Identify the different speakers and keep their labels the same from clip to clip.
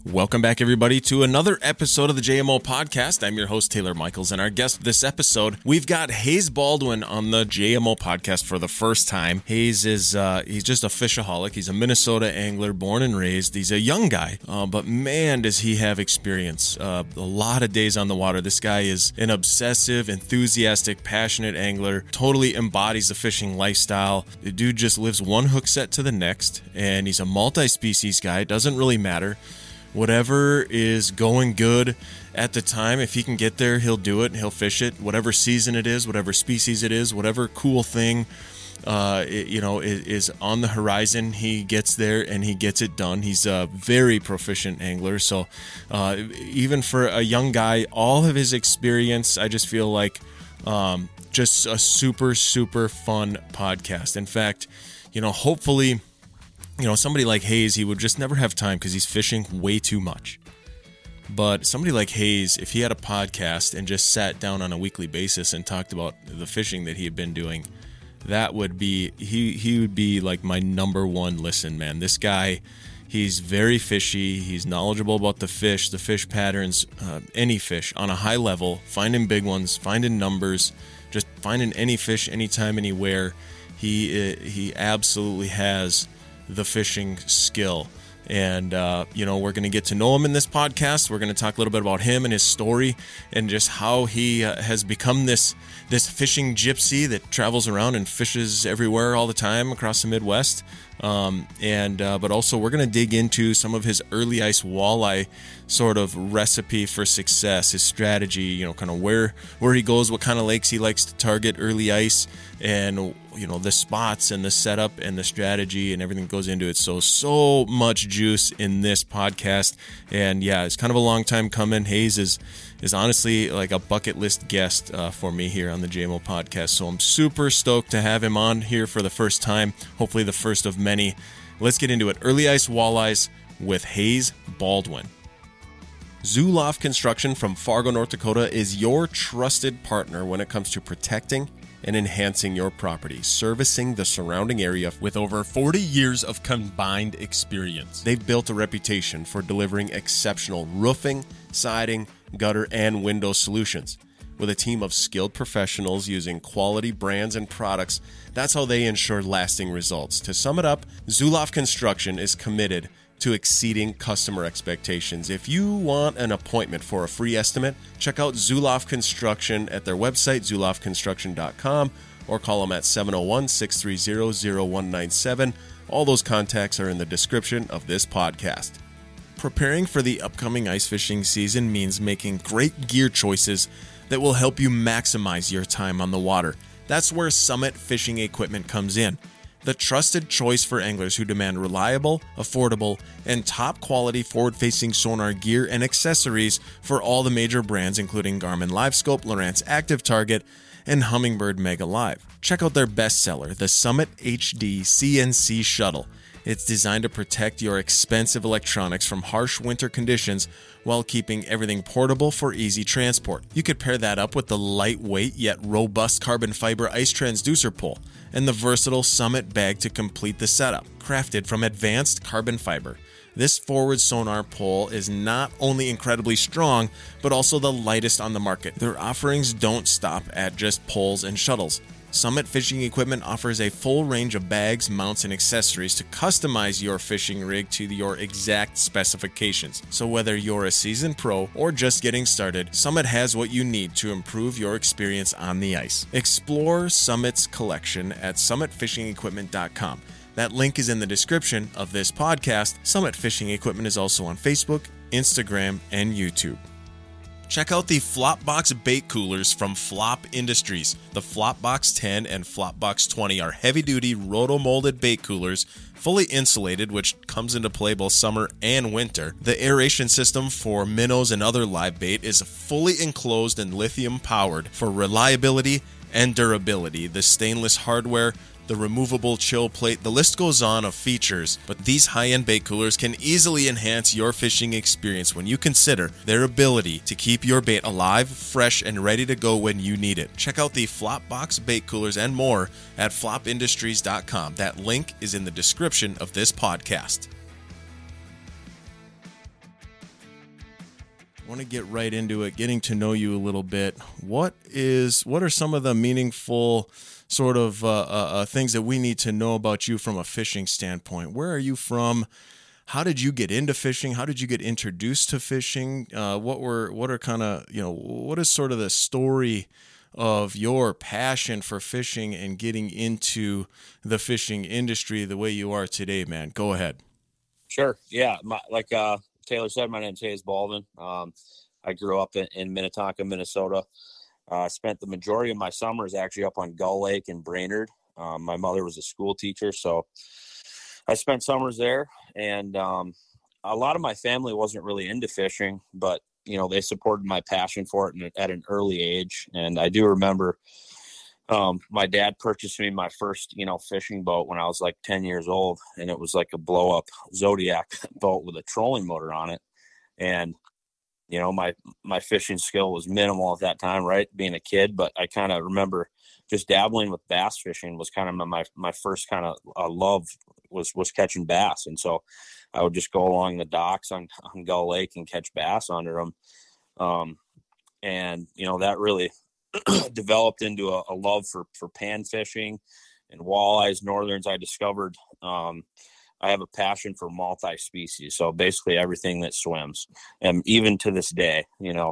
Speaker 1: Welcome back, everybody, to another episode of the JMO Podcast. I'm your host, Taylor Michaels, and our guest this episode, we've got Hayes Baldwin on the JMO Podcast for the first time. Hayes is he's just a fishaholic. He's a Minnesota angler, born and raised. He's a young guy, but man, does he have experience. A lot of days on the water. This guy is an obsessive, enthusiastic, passionate angler, totally embodies the fishing lifestyle. The dude just lives one hook set to the next, and he's a multi-species guy. It doesn't really matter. Whatever is going good at the time, if he can get there, he'll do it. He'll fish it. Whatever season it is, whatever species it is, whatever cool thing, is on the horizon, he gets there and he gets it done. He's a very proficient angler. So even for a young guy, all of his experience, I just feel like just a super, super fun podcast. In fact, hopefully, somebody like Hayes, he would just never have time because he's fishing way too much. But somebody like Hayes, if he had a podcast and just sat down on a weekly basis and talked about the fishing that he had been doing, that would be, he would be like my number one listen, man. This guy, he's very fishy. He's knowledgeable about the fish patterns, any fish on a high level, finding big ones, finding numbers, just finding any fish, anytime, anywhere. He absolutely has the fishing skill. And we're going to get to know him in this podcast. We're going to talk a little bit about him and his story and just how he has become this fishing gypsy that travels around and fishes everywhere all the time across the Midwest. But also we're going to dig into some of his early ice walleye sort of recipe for success, his strategy, kind of where he goes, what kind of lakes he likes to target early ice, and the spots and the setup and the strategy and everything that goes into it. So much juice in this podcast. And yeah, it's kind of a long time coming. Hayes is honestly like a bucket list guest for me here on the JMO Podcast. So I'm super stoked to have him on here for the first time, hopefully the first of many. Let's get into it. Early ice walleyes with Hayes Baldwin. Zulauf Construction from Fargo, North Dakota is your trusted partner when it comes to protecting and enhancing your property, servicing the surrounding area with over 40 years of combined experience. They've built a reputation for delivering exceptional roofing, siding, gutter, and window solutions. With a team of skilled professionals using quality brands and products, that's how they ensure lasting results. To sum it up, Zulauf Construction is committed to exceeding customer expectations. If you want an appointment for a free estimate, check out Zulauf Construction at their website, zulaufconstruction.com, or call them at 701-630-0197. All those contacts are in the description of this podcast. Preparing for the upcoming ice fishing season means making great gear choices that will help you maximize your time on the water. That's where Summit Fishing Equipment comes in. The trusted choice for anglers who demand reliable, affordable, and top-quality forward-facing sonar gear and accessories for all the major brands, including Garmin LiveScope, Lowrance Active Target, and Humminbird Mega Live. Check out their bestseller, the Summit HD CNC Shuttle. It's designed to protect your expensive electronics from harsh winter conditions while keeping everything portable for easy transport. You could pair that up with the lightweight yet robust carbon fiber ice transducer pole and the versatile Summit bag to complete the setup. Crafted from advanced carbon fiber, this forward sonar pole is not only incredibly strong, but also the lightest on the market. Their offerings don't stop at just poles and shuttles. Summit Fishing Equipment offers a full range of bags, mounts, and accessories to customize your fishing rig to your exact specifications. So whether you're a seasoned pro or just getting started, Summit has what you need to improve your experience on the ice. Explore Summit's collection at summitfishingequipment.com. That link is in the description of this podcast. Summit Fishing Equipment is also on Facebook, Instagram, and YouTube. Check out the Flopbox bait coolers from Flop Industries. The Flopbox 10 and Flopbox 20 are heavy-duty roto-molded bait coolers, fully insulated, which comes into play both summer and winter. The aeration system for minnows and other live bait is fully enclosed and lithium-powered for reliability and durability. The stainless hardware, the removable chill plate, the list goes on of features, but these high-end bait coolers can easily enhance your fishing experience when you consider their ability to keep your bait alive, fresh, and ready to go when you need it. Check out the Flopbox bait coolers and more at flopindustries.com. That link is in the description of this podcast. want to get right into it, getting to know you a little bit. What are some of the meaningful sort of things that we need to know about you from a fishing standpoint? Where are you from? How did you get into fishing? How did you get introduced to fishing? What is sort of the story of your passion for fishing and getting into the fishing industry the way you are today, man? Go ahead.
Speaker 2: Sure. Yeah. Like Taylor said, my name is Hayes Baldwin. I grew up in Minnetonka, Minnesota. I spent the majority of my summers actually up on Gull Lake in Brainerd. My mother was a school teacher, so I spent summers there. And a lot of my family wasn't really into fishing, but they supported my passion for it at an early age. And I do remember my dad purchased me my first, fishing boat when I was like 10 years old. And it was like a blow up Zodiac boat with a trolling motor on it. And, my fishing skill was minimal at that time, right? Being a kid, but I kind of remember just dabbling with bass fishing was kind of my first kind of love was catching bass. And so I would just go along the docks on Gull Lake and catch bass under them. And, that really developed into a love for pan fishing and walleyes, northerns. I discovered I have a passion for multi-species. So basically everything that swims. And even to this day,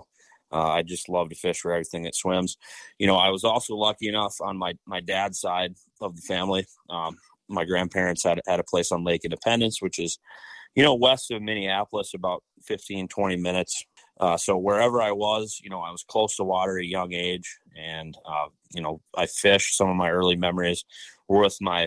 Speaker 2: I just love to fish for everything that swims. I was also lucky enough on my dad's side of the family. My grandparents had a place on Lake Independence, which is, west of Minneapolis, about 15, 20 minutes. So wherever I was, I was close to water at a young age. And, I fished. Some of my early memories were with my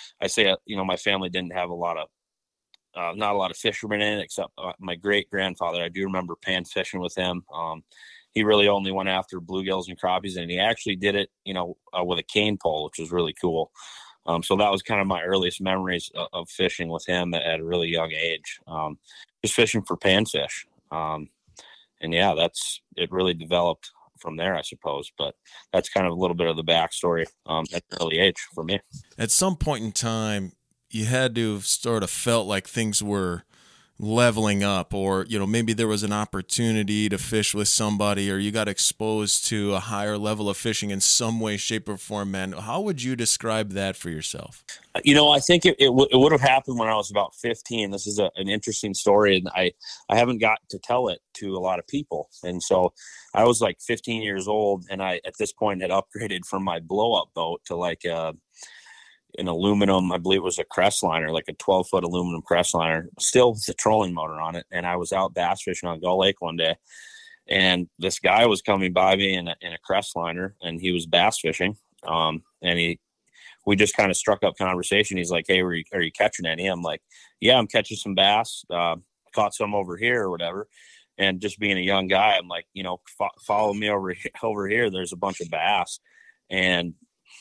Speaker 2: family didn't have not a lot of fishermen in it, except my great grandfather. I do remember pan fishing with him. He really only went after bluegills and crappies, and he actually did it, with a cane pole, which was really cool. So that was kind of my earliest memories of fishing with him at a really young age, just fishing for panfish. And yeah, it really developed from there, I suppose. But that's kind of a little bit of the backstory at an early age for me.
Speaker 1: At some point in time, you had to have sort of felt like things were leveling up, or maybe there was an opportunity to fish with somebody, or you got exposed to a higher level of fishing in some way, shape, or form, man. How would you describe that for yourself?
Speaker 2: I think it would have happened when I was about 15. This is an interesting story, and I haven't got to tell it to a lot of people. And so I was like 15 years old, and I at this point had upgraded from my blow-up boat to like an aluminum, I believe it was a Crestliner, like a 12-foot aluminum Crestliner, still with the trolling motor on it. And I was out bass fishing on Gull Lake one day, and this guy was coming by me in a Crestliner, and he was bass fishing. And we just kind of struck up conversation. He's like, "Hey, are you catching any?" I'm like, "Yeah, I'm catching some bass. Caught some over here or whatever." And just being a young guy, I'm like, follow me over here. There's a bunch of bass. And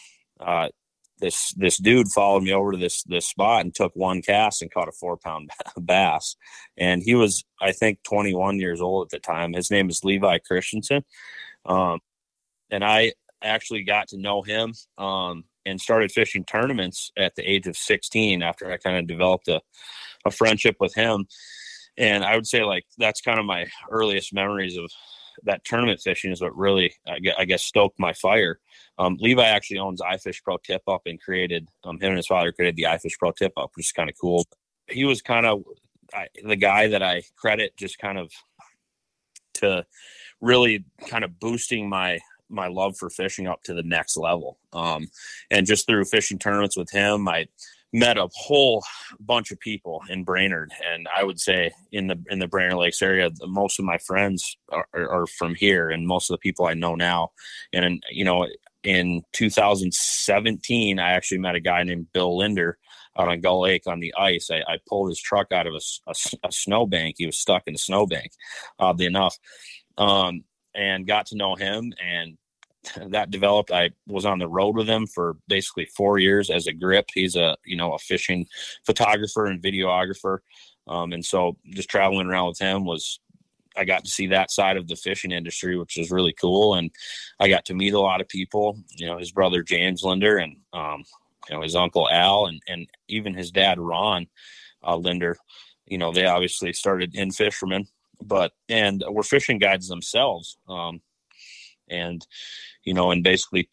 Speaker 2: this dude followed me over to this spot and took one cast and caught a 4-pound bass. And he was, I think, 21 years old at the time. His name is Levi Christensen. And I actually got to know him and started fishing tournaments at the age of 16 after I kind of developed a friendship with him. And I would say, like, that's kind of my earliest memories of that tournament fishing is what really, I guess, stoked my fire. Levi actually owns iFish Pro Tip Up and created, him and his father created the iFish Pro Tip Up, which is kind of cool. He was kind of the guy that I credit just kind of to really kind of boosting my love for fishing up to the next level. And just through fishing tournaments with him, I met a whole bunch of people in Brainerd, and I would say in the Brainerd Lakes area, most of my friends are from here, and most of the people I know now. And in 2017, I actually met a guy named Bill Linder out on Gull Lake on the ice. I pulled his truck out of a snowbank. He was stuck in a snowbank, oddly enough, and got to know him, and that developed. I was on the road with him for basically 4 years as a grip. He's a fishing photographer and videographer. And so just traveling around with him I got to see that side of the fishing industry, which was really cool. And I got to meet a lot of people, his brother, James Linder, and, his uncle Al, and even his dad, Ron Linder. They obviously started in fishermen. and we're fishing guides themselves. And, in basically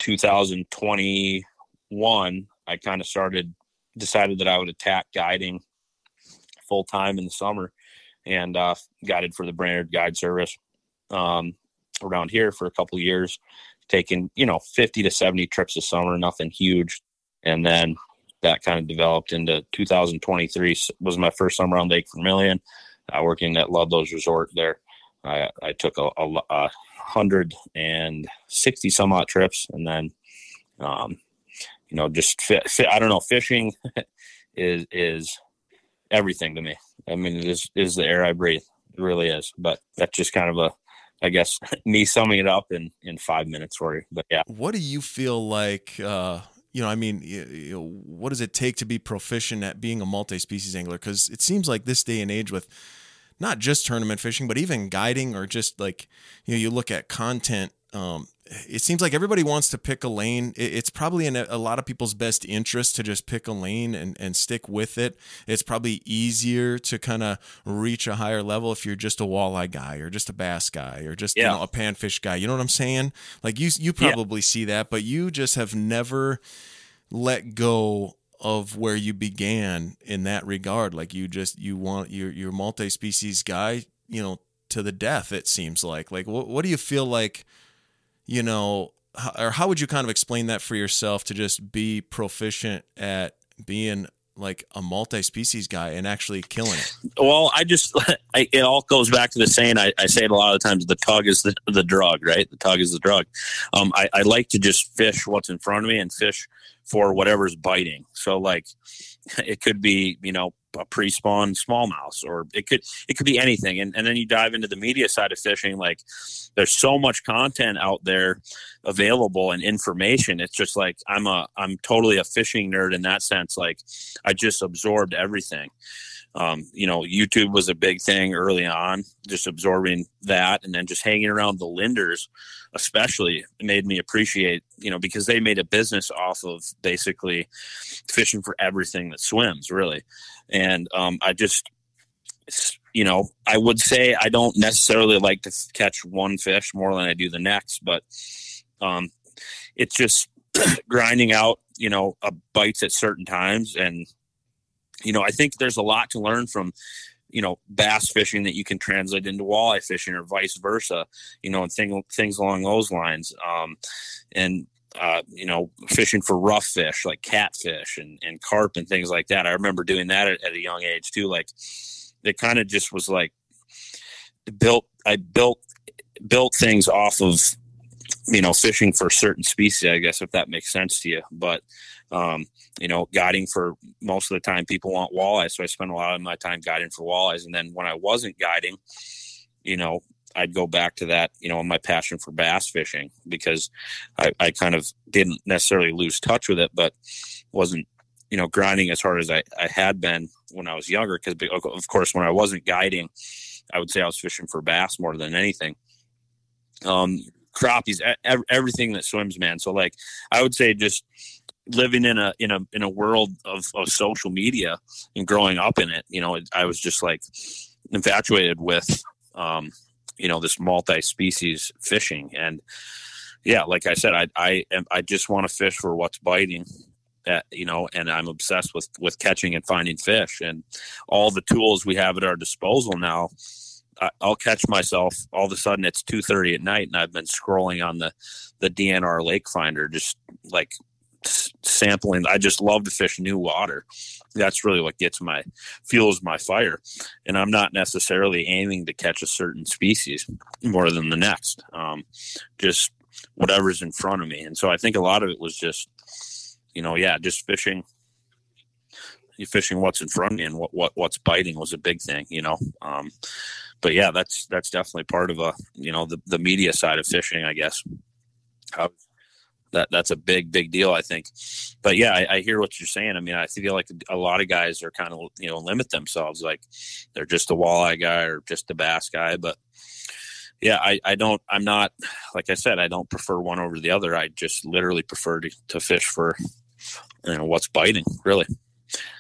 Speaker 2: 2021, I kind of decided that I would attack guiding full time in the summer, and guided for the Brainerd Guide Service around here for a couple of years, taking 50 to 70 trips a summer, nothing huge. And then that kind of developed into 2023 was my first summer on Lake Vermilion, working at Ludlow's Resort there. I took a 160 some odd trips, and then just I don't know, fishing is everything to me. I mean, it is the air I breathe. It really is. But that's just kind of I guess, me summing it up in 5 minutes for you. But yeah.
Speaker 1: What do you feel like, what does it take to be proficient at being a multi-species angler? Because it seems like this day and age with not just tournament fishing, but even guiding, or just like, you look at content, it seems like everybody wants to pick a lane. It's probably in a lot of people's best interest to just pick a lane and stick with it. It's probably easier to kind of reach a higher level if you're just a walleye guy or just a bass guy or just a panfish guy. You know what I'm saying? Like you probably see that, but you just have never let go of where you began in that regard. Like you're multi-species guy, to the death, it seems like. Like, what do you feel like, or how would you kind of explain that for yourself to just be proficient at being like a multi-species guy and actually killing it?
Speaker 2: Well, it all goes back to the saying, I say it a lot of times, the tug is the drug, right? The tug is the drug. I like to just fish what's in front of me and fish for whatever's biting. So like, it could be, a pre-spawn smallmouth, or it could be anything. And then you dive into the media side of fishing. Like, there's so much content out there available and information. It's just like, I'm totally a fishing nerd in that sense. Like, I just absorbed everything. YouTube was a big thing early on, just absorbing that, and then just hanging around the lenders, especially, made me appreciate, because they made a business off of basically fishing for everything that swims, really. And I would say I don't necessarily like to catch one fish more than I do the next, but it's just grinding out, bites at certain times. And I think there's a lot to learn from, bass fishing that you can translate into walleye fishing, or vice versa, and things along those lines. Fishing for rough fish like catfish and carp and things like that. I remember doing that at a young age too. Like, it kind of just was like I built things off of, fishing for certain species, I guess, if that makes sense to you. But, guiding for most of the time, people want walleyes. So I spent a lot of my time guiding for walleyes. And then when I wasn't guiding, I'd go back to that, my passion for bass fishing, because I kind of didn't necessarily lose touch with it, but wasn't, grinding as hard as I had been when I was younger. Because, of course, when I wasn't guiding, I would say I was fishing for bass more than anything. Crappies, everything that swims, man. So like, I would say just living in a world of social media and growing up in it, I was just like infatuated with, this multi-species fishing. And yeah, like I said, I just want to fish for what's biting, and I'm obsessed with catching and finding fish, and all the tools we have at our disposal now. I'll catch myself all of a sudden it's 2:30 at night, and I've been scrolling on the DNR Lake Finder, just like sampling. I just love to fish new water. That's really what fuels my fire. And I'm not necessarily aiming to catch a certain species more than the next. Just whatever's in front of me. And so I think a lot of it was just, just fishing. You're fishing what's in front of me, and what's biting was a big thing, But yeah, that's definitely part of the media side of fishing, I guess. That's a big deal, I think. But yeah, I hear what you're saying. I mean, I feel like a lot of guys are kind of, limit themselves. Like, they're just a walleye guy or just a bass guy. But yeah, I'm not, like I said, I don't prefer one over the other. I just literally prefer to fish for, what's biting, really.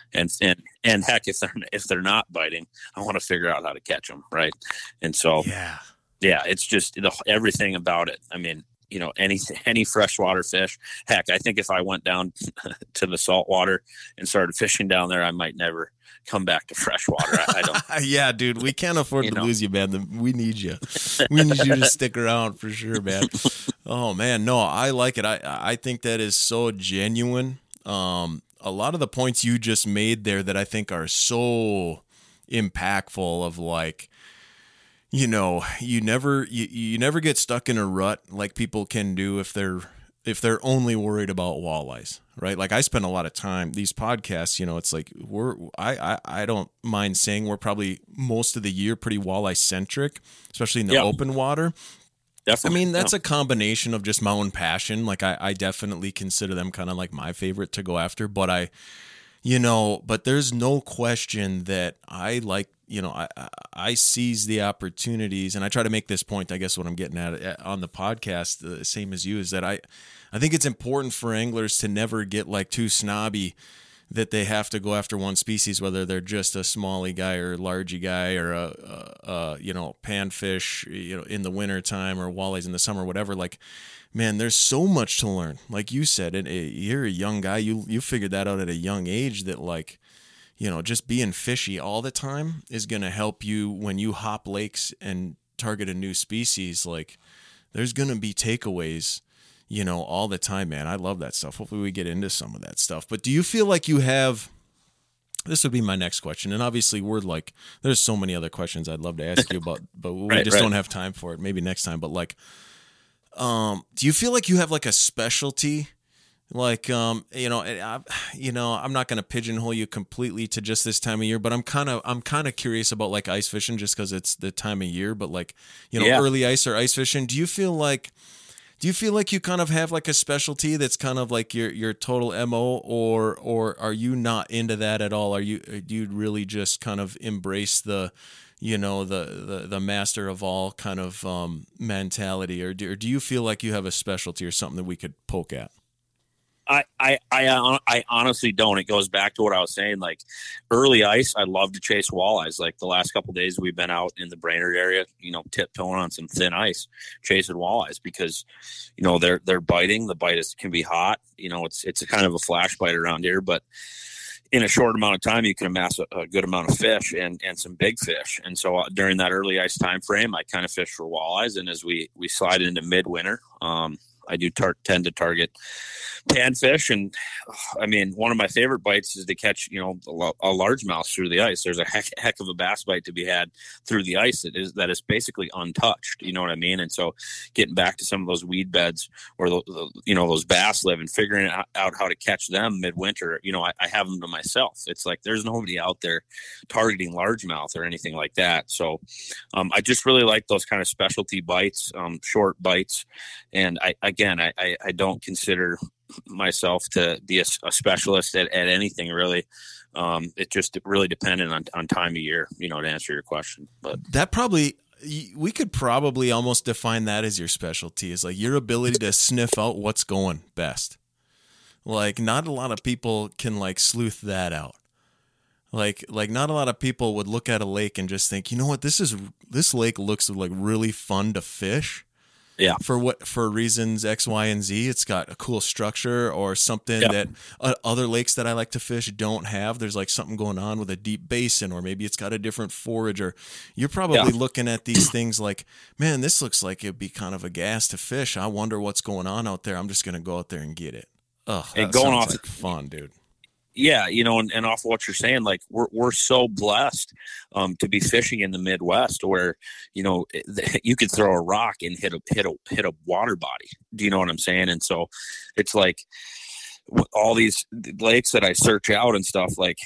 Speaker 2: And heck, if they're not biting, I want to figure out how to catch them, right? And so yeah, it's just everything about it. I mean, any freshwater fish. Heck, I think if I went down to the saltwater and started fishing down there, I might never come back to freshwater. I don't.
Speaker 1: Yeah, dude, we can't afford to lose you, man. We need you. We need you to stick around for sure, man. Oh man, no, I like it. I think that is so genuine. A lot of the points you just made there that I think are so impactful of like, you never get stuck in a rut like people can do if they're only worried about walleyes, right? Like I spend a lot of time, these podcasts, it's like I don't mind saying we're probably most of the year pretty walleye centric, especially in the open water.
Speaker 2: Definitely.
Speaker 1: I mean, that's a combination of just my own passion. Like I definitely consider them kind of like my favorite to go after, but but there's no question that I like, I seize the opportunities, and I try to make this point, I guess what I'm getting at on the podcast, the same as you, is that I think it's important for anglers to never get like too snobby that they have to go after one species, whether they're just a smallie guy or a largy guy or a panfish, in the winter time or walleyes in the summer, whatever. Like, man, there's so much to learn. Like you said, and you're a young guy. You figured that out at a young age that like, just being fishy all the time is going to help you when you hop lakes and target a new species. Like there's going to be takeaways, all the time, man. I love that stuff. Hopefully we get into some of that stuff. But do you feel like you have, this would be my next question. And obviously we're like, there's so many other questions I'd love to ask you about, but we don't have time for it. Maybe next time. But like, do you feel like you have like a specialty? Like, I'm not going to pigeonhole you completely to just this time of year, but I'm kind of curious about like ice fishing just because it's the time of year, but like, early ice or ice fishing. Do you feel like you kind of have like a specialty that's kind of like your total MO, or are you not into that at all? Do you really just kind of embrace the master of all kind of mentality, or do you feel like you have a specialty or something that we could poke at?
Speaker 2: I honestly don't. It goes back to what I was saying. Like early ice, I love to chase walleyes. Like the last couple of days, we've been out in the Brainerd area, tiptoeing on some thin ice, chasing walleyes because, they're biting. The bite can be hot. It's a kind of a flash bite around here, but in a short amount of time, you can amass a good amount of fish and some big fish. And so during that early ice time frame, I kind of fish for walleyes. And as we slide into midwinter, I do tend to target panfish, and I mean, one of my favorite bites is to catch, a largemouth through the ice. There's a heck of a bass bite to be had through the ice that is basically untouched. You know what I mean? And so, getting back to some of those weed beds where those bass live, and figuring out how to catch them midwinter. I have them to myself. It's like there's nobody out there targeting largemouth or anything like that. So, I just really like those kind of specialty bites, short bites, and I don't consider myself to be a specialist at anything really. It really dependent on time of year, to answer your question. But
Speaker 1: that we could probably almost define that as your specialty, is like your ability to sniff out what's going best. Like not a lot of people can like sleuth that out. Like not a lot of people would look at a lake and just think, you know what, this lake looks like really fun to fish.
Speaker 2: Yeah.
Speaker 1: For reasons X, Y, and Z. It's got a cool structure or something that other lakes that I like to fish don't have. There's like something going on with a deep basin, or maybe it's got a different forage. Or you're probably looking at these things like, man, this looks like it'd be kind of a gas to fish. I wonder what's going on out there. I'm just gonna go out there and get it. Ugh, that sounds like fun, dude.
Speaker 2: Yeah, and off of what you're saying, like we're so blessed to be fishing in the Midwest, where you could throw a rock and hit a water body. Do you know what I'm saying? And so it's like all these lakes that I search out and stuff. Like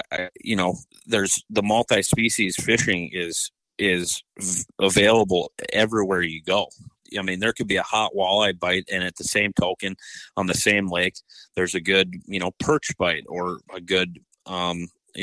Speaker 2: there's the multi-species fishing is available everywhere you go. I mean, there could be a hot walleye bite, and at the same token, on the same lake, there's a good, perch bite, or a good, a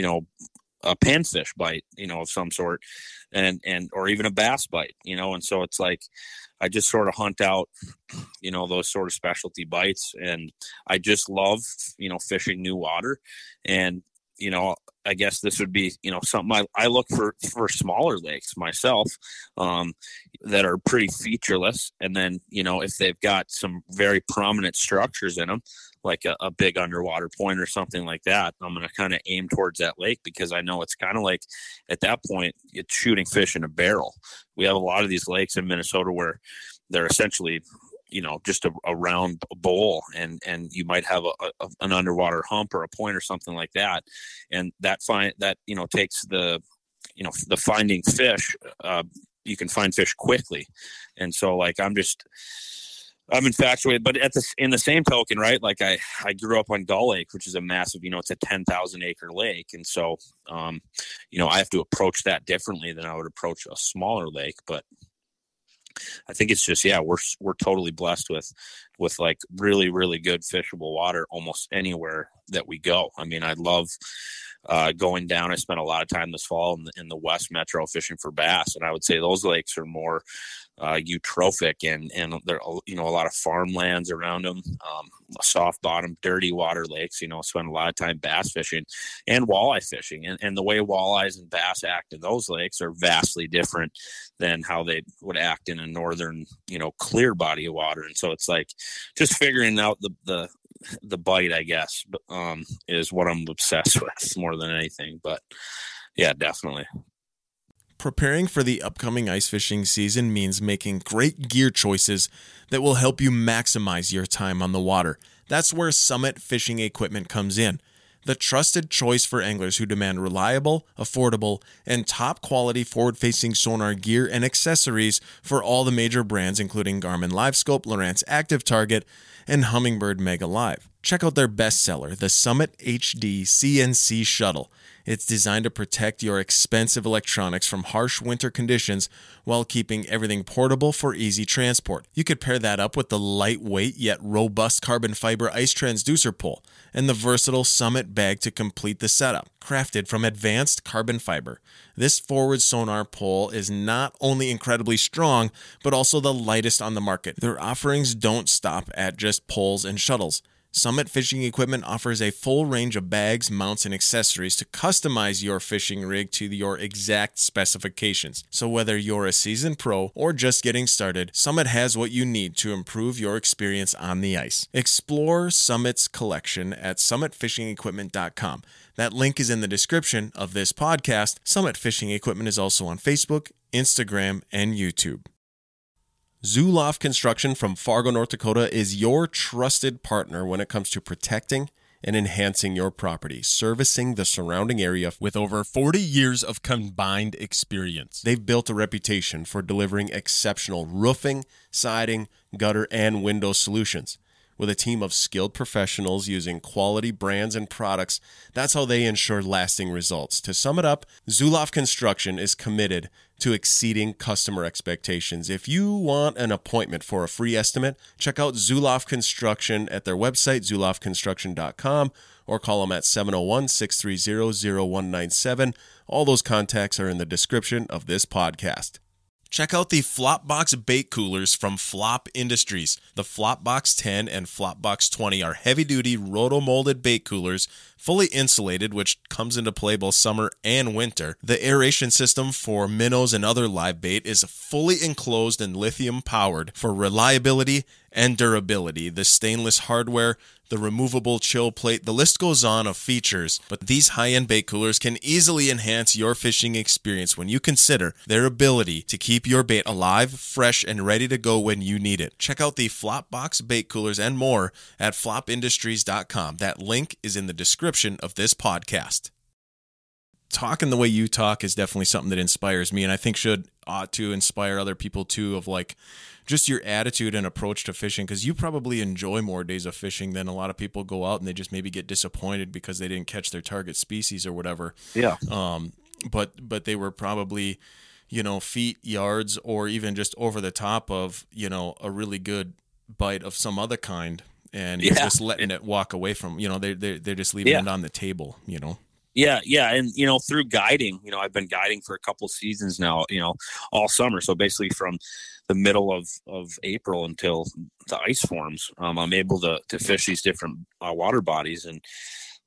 Speaker 2: panfish bite, of some sort, and or even a bass bite, and so it's like, I just sort of hunt out, those sort of specialty bites, and I just love, fishing new water, and I guess this would be, something I look for smaller lakes myself, that are pretty featureless. And then, if they've got some very prominent structures in them, like a big underwater point or something like that, I'm going to kind of aim towards that lake, because I know it's kind of like at that point, it's shooting fish in a barrel. We have a lot of these lakes in Minnesota where they're essentially, just a round bowl, and you might have an underwater hump or a point or something like that. And that takes the finding fish, you can find fish quickly. And so like, I'm infatuated, but in the same token, right? Like I grew up on Gull Lake, which is a massive, it's a 10,000 acre lake. And so, I have to approach that differently than I would approach a smaller lake. But I think it's just, we're totally blessed with like really, really good fishable water almost anywhere that we go. I mean, I love going down. I spent a lot of time this fall in the West Metro fishing for bass, and I would say those lakes are more eutrophic, and there are, a lot of farmlands around them, soft bottom, dirty water lakes. Spend a lot of time bass fishing and walleye fishing, and the way walleyes and bass act in those lakes are vastly different than how they would act in a northern, clear body of water. And so it's like just figuring out the bite, I guess, is what I'm obsessed with more than anything. But yeah, definitely.
Speaker 1: Preparing for the upcoming ice fishing season means making great gear choices that will help you maximize your time on the water. That's where Summit Fishing Equipment comes in. The trusted choice for anglers who demand reliable, affordable, and top-quality forward-facing sonar gear and accessories for all the major brands, including Garmin LiveScope, Lowrance Active Target, and Humminbird Mega Live. Check out their bestseller, the Summit HD CNC Shuttle. It's designed to protect your expensive electronics from harsh winter conditions while keeping everything portable for easy transport. You could pair that up with the lightweight yet robust carbon fiber ice transducer pole and the versatile Summit bag to complete the setup. Crafted from advanced carbon fiber, this forward sonar pole is not only incredibly strong, but also the lightest on the market. Their offerings don't stop at just poles and shuttles. Summit Fishing Equipment offers a full range of bags, mounts, and accessories to customize your fishing rig to your exact specifications. So whether you're a seasoned pro or just getting started, Summit has what you need to improve your experience on the ice. Explore Summit's collection at summitfishingequipment.com. That link is in the description of this podcast. Summit Fishing Equipment is also on Facebook, Instagram, and YouTube. Zoloft Construction from Fargo, North Dakota is your trusted partner when it comes to protecting and enhancing your property, servicing the surrounding area with over 40 years of combined experience. They've built a reputation for delivering exceptional roofing, siding, gutter, and window solutions. With a team of skilled professionals using quality brands and products, that's how they ensure lasting results. To sum it up, Zoloft Construction is committed to exceeding customer expectations. If you want an appointment for a free estimate, check out Zoloft Construction at their website, zoloftconstruction.com, or call them at 701-630-0197. All those contacts are in the description of this podcast. Check out the Flopbox bait coolers from Flop Industries. The Flopbox 10 and Flopbox 20 are heavy-duty roto-molded bait coolers, fully insulated, which comes into play both summer and winter. The aeration system for minnows and other live bait is fully enclosed and lithium-powered for reliability and durability. The stainless hardware, the removable chill plate, the list goes on of features, but these high-end bait coolers can easily enhance your fishing experience when you consider their ability to keep your bait alive, fresh, and ready to go when you need it. Check out the Flopbox bait coolers and more at flopindustries.com. That link is in the description of this podcast. Talking the way you talk is definitely something that inspires me, and I think ought to inspire other people too, of like just your attitude and approach to fishing, because you probably enjoy more days of fishing than a lot of people go out and they just maybe get disappointed because they didn't catch their target species or whatever.
Speaker 2: Yeah.
Speaker 1: But they were probably, feet, yards, or even just over the top of, a really good bite of some other kind, and you're just letting it walk away from, they're just leaving it on the table,
Speaker 2: Yeah. And, through guiding, I've been guiding for a couple seasons now, all summer. So basically from the middle of April until the ice forms, I'm able to fish these different water bodies. And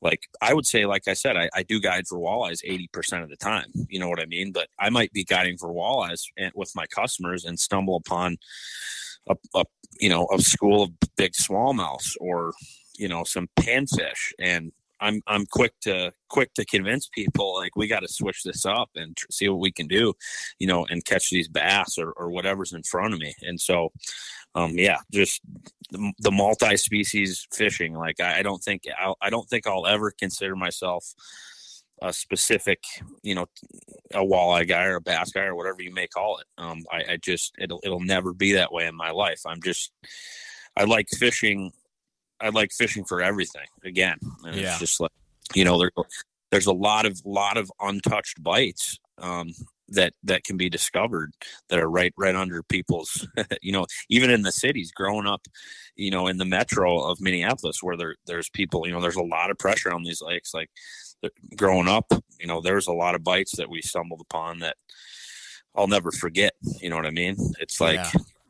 Speaker 2: like I would say, like I said, I do guide for walleyes 80% of the time. You know what I mean? But I might be guiding for walleyes with my customers and stumble upon a a school of big smallmouths or some panfish, and I'm quick to convince people like we got to switch this up and see what we can do, and catch these bass or whatever's in front of me. And so, just the multi-species fishing. Like I don't think I'll ever consider myself a specific, a walleye guy or a bass guy or whatever you may call it. I just it'll never be that way in my life. I like fishing. I like fishing for everything again. And It's just like, there's a lot of untouched bites that can be discovered that are right under people's, even in the cities growing up, in the metro of Minneapolis where there's people, there's a lot of pressure on these lakes. Like growing up, there's a lot of bites that we stumbled upon that I'll never forget. You know what I mean? It's like,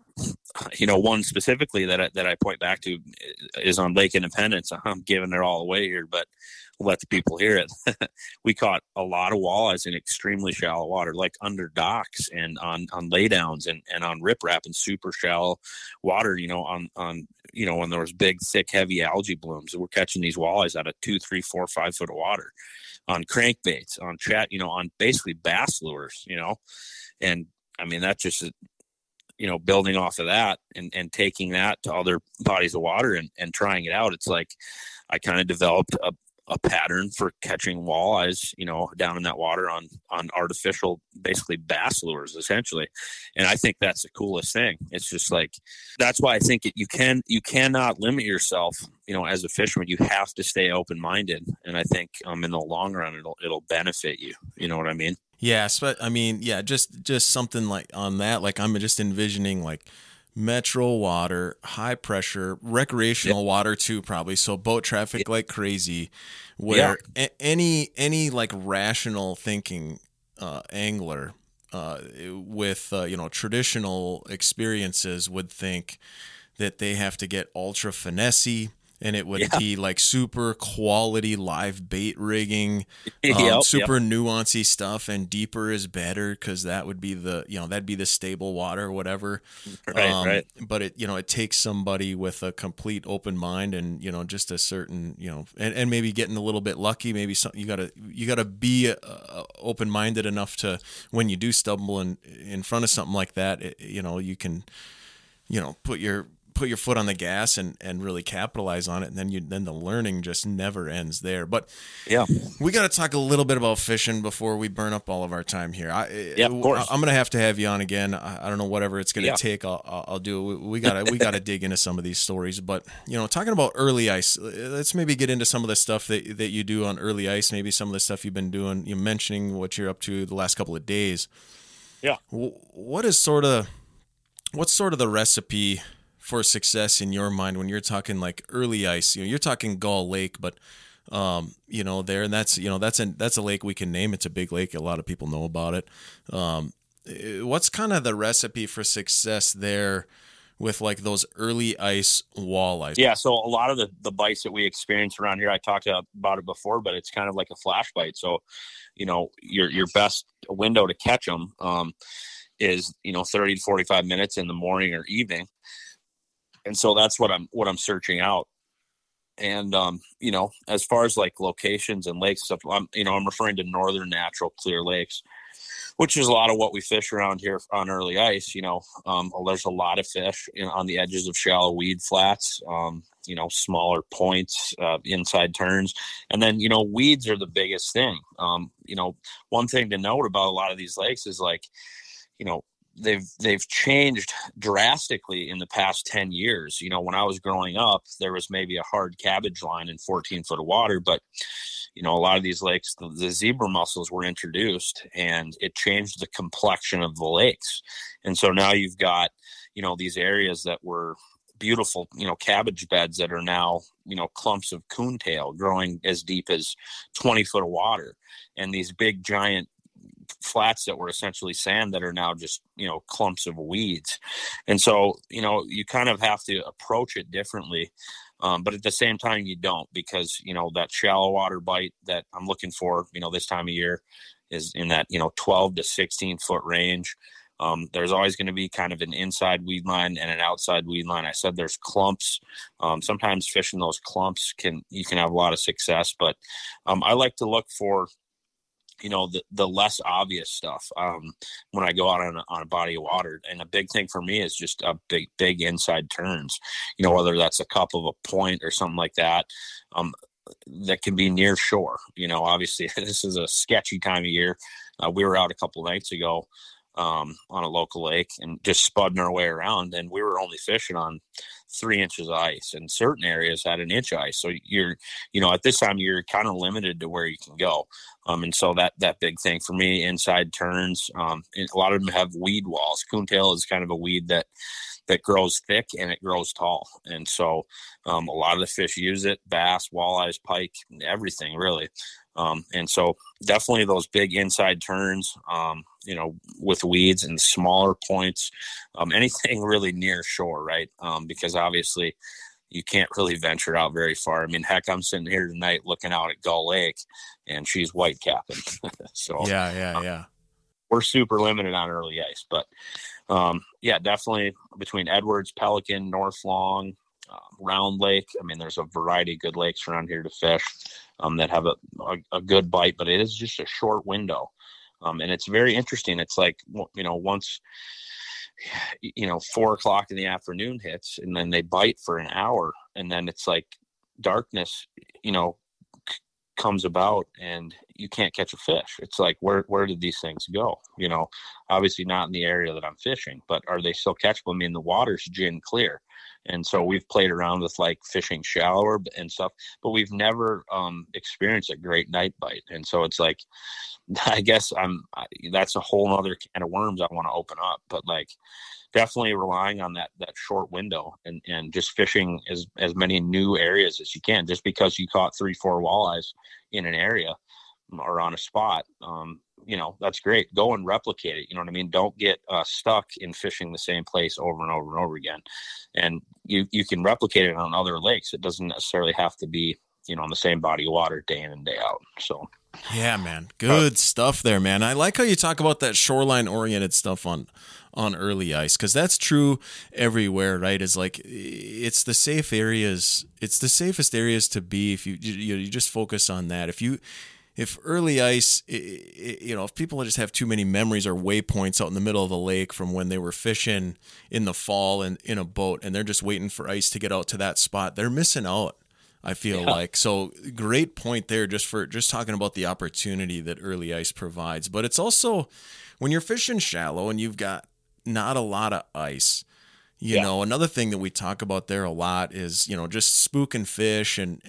Speaker 2: one specifically that I point back to is on Lake Independence. I'm giving it all away here, but we'll let the people hear it. We caught a lot of walleyes in extremely shallow water, like under docks and on laydowns and on riprap and super shallow water, on when there was big, thick, heavy algae blooms. We're catching these walleyes out of 2, 3, 4, 5 foot of water on crankbaits, on on basically bass lures, and I mean, that just building off of that and taking that to other bodies of water and trying it out. It's like I kind of developed a pattern for catching walleyes, down in that water on artificial, basically bass lures, essentially. And I think that's the coolest thing. It's just like, that's why I think you cannot limit yourself, as a fisherman. You have to stay open-minded. And I think in the long run, it'll benefit you. You know what I mean?
Speaker 1: Yeah, I mean, yeah, just something like on that, like I'm just envisioning like metro water, high pressure, recreational water too, probably. So boat traffic like crazy, where any like rational thinking angler with traditional experiences would think that they have to get ultra finessey. And it would be like super quality live bait rigging, super nuancy stuff, and deeper is better because that would be that'd be the stable water or whatever.
Speaker 2: Right.
Speaker 1: But it takes somebody with a complete open mind and just a certain and maybe getting a little bit lucky. Maybe you gotta be open minded enough to when you do stumble in front of something like that, you can put your foot on the gas and really capitalize on it, and then the learning just never ends there. But we got to talk a little bit about fishing before we burn up all of our time here.
Speaker 2: Of course.
Speaker 1: I'm gonna have to have you on again. I don't know, whatever it's gonna take. I'll do. We gotta dig into some of these stories. But talking about early ice, let's maybe get into some of the stuff that you do on early ice. Maybe some of the stuff you've been doing. You're mentioning what you're up to the last couple of days.
Speaker 2: Yeah.
Speaker 1: What's sort of the recipe for success in your mind when you're talking like early ice? You're talking Gull Lake, but there, and that's a lake we can name. It's a big lake. A lot of people know about it. What's kind of the recipe for success there with like those early ice walleyes?
Speaker 2: Yeah. So a lot of the bites that we experience around here, I talked about it before, but it's kind of like a flash bite. So, your best window to catch them, is, 30 to 45 minutes in the morning or evening. And so that's what I'm searching out. And, as far as like locations and lakes and stuff, I'm referring to northern natural clear lakes, which is a lot of what we fish around here on early ice. There's a lot of fish on the edges of shallow weed flats, smaller points, inside turns. And then, weeds are the biggest thing. One thing to note about a lot of these lakes is like, they've changed drastically in the past 10 years. When I was growing up, there was maybe a hard cabbage line in 14 foot of water, but a lot of these lakes, the zebra mussels were introduced and it changed the complexion of the lakes. And so now you've got, these areas that were beautiful, cabbage beds that are now, clumps of coontail growing as deep as 20 foot of water, and these big giant flats that were essentially sand that are now just clumps of weeds. And so you kind of have to approach it differently. But at the same time, you don't, because, that shallow water bite that I'm looking for, this time of year is in that, 12 to 16 foot range. There's always going to be kind of an inside weed line and an outside weed line. I said there's clumps. Sometimes fishing those clumps you can have a lot of success, but I like to look for, the less obvious stuff when I go out on a body of water. And a big thing for me is just a big inside turns, whether that's a cup of a point or something like that. That can be near shore. Obviously this is a sketchy time of year. We were out a couple nights ago on a local lake and just spudding our way around, and we were only fishing on 3 inches of ice, and certain areas had an inch of ice. So you're, at this time you're kind of limited to where you can go. And so that big thing for me, inside turns, and a lot of them have weed walls. Coontail is kind of a weed that grows thick and it grows tall. And so a lot of the fish use it, bass, walleyes, pike, everything really. And so definitely those big inside turns, with weeds and smaller points, anything really near shore, right? Because obviously you can't really venture out very far. I mean, heck, I'm sitting here tonight looking out at Gull Lake and she's white capping. So
Speaker 1: yeah.
Speaker 2: We're super limited on early ice, but definitely between Edwards, Pelican, North Long, Round Lake. I mean, there's a variety of good lakes around here to fish that have a good bite, but it is just a short window. And it's very interesting. It's like, once, 4:00 in the afternoon hits and then they bite for an hour, and then it's like darkness, comes about and you can't catch a fish. It's like, where did these things go? Obviously not in the area that I'm fishing, but are they still catchable? I mean, the water's gin clear. And so we've played around with like fishing shallower and stuff, but we've never experienced a great night bite. And so it's like, I guess that's a whole other can of worms I want to open up, but like definitely relying on that short window and just fishing as many new areas as you can. Just because you caught 3-4 walleyes in an area or on a spot, that's great. Go and replicate it. You know what I mean? Don't get stuck in fishing the same place over and over and over again. And you can replicate it on other lakes. It doesn't necessarily have to be, on the same body of water day in and day out. So
Speaker 1: yeah, man, good stuff there, man. I like how you talk about that shoreline oriented stuff on early ice, because that's true everywhere, right? Is like, it's the safe areas. It's the safest areas to be if you just focus on that. If early ice, if people just have too many memories or waypoints out in the middle of the lake from when they were fishing in the fall and in a boat, and they're just waiting for ice to get out to that spot, they're missing out, I feel like. So great point there, just talking about the opportunity that early ice provides. But it's also, when you're fishing shallow and you've got not a lot of ice, another thing that we talk about there a lot is, just spooking fish and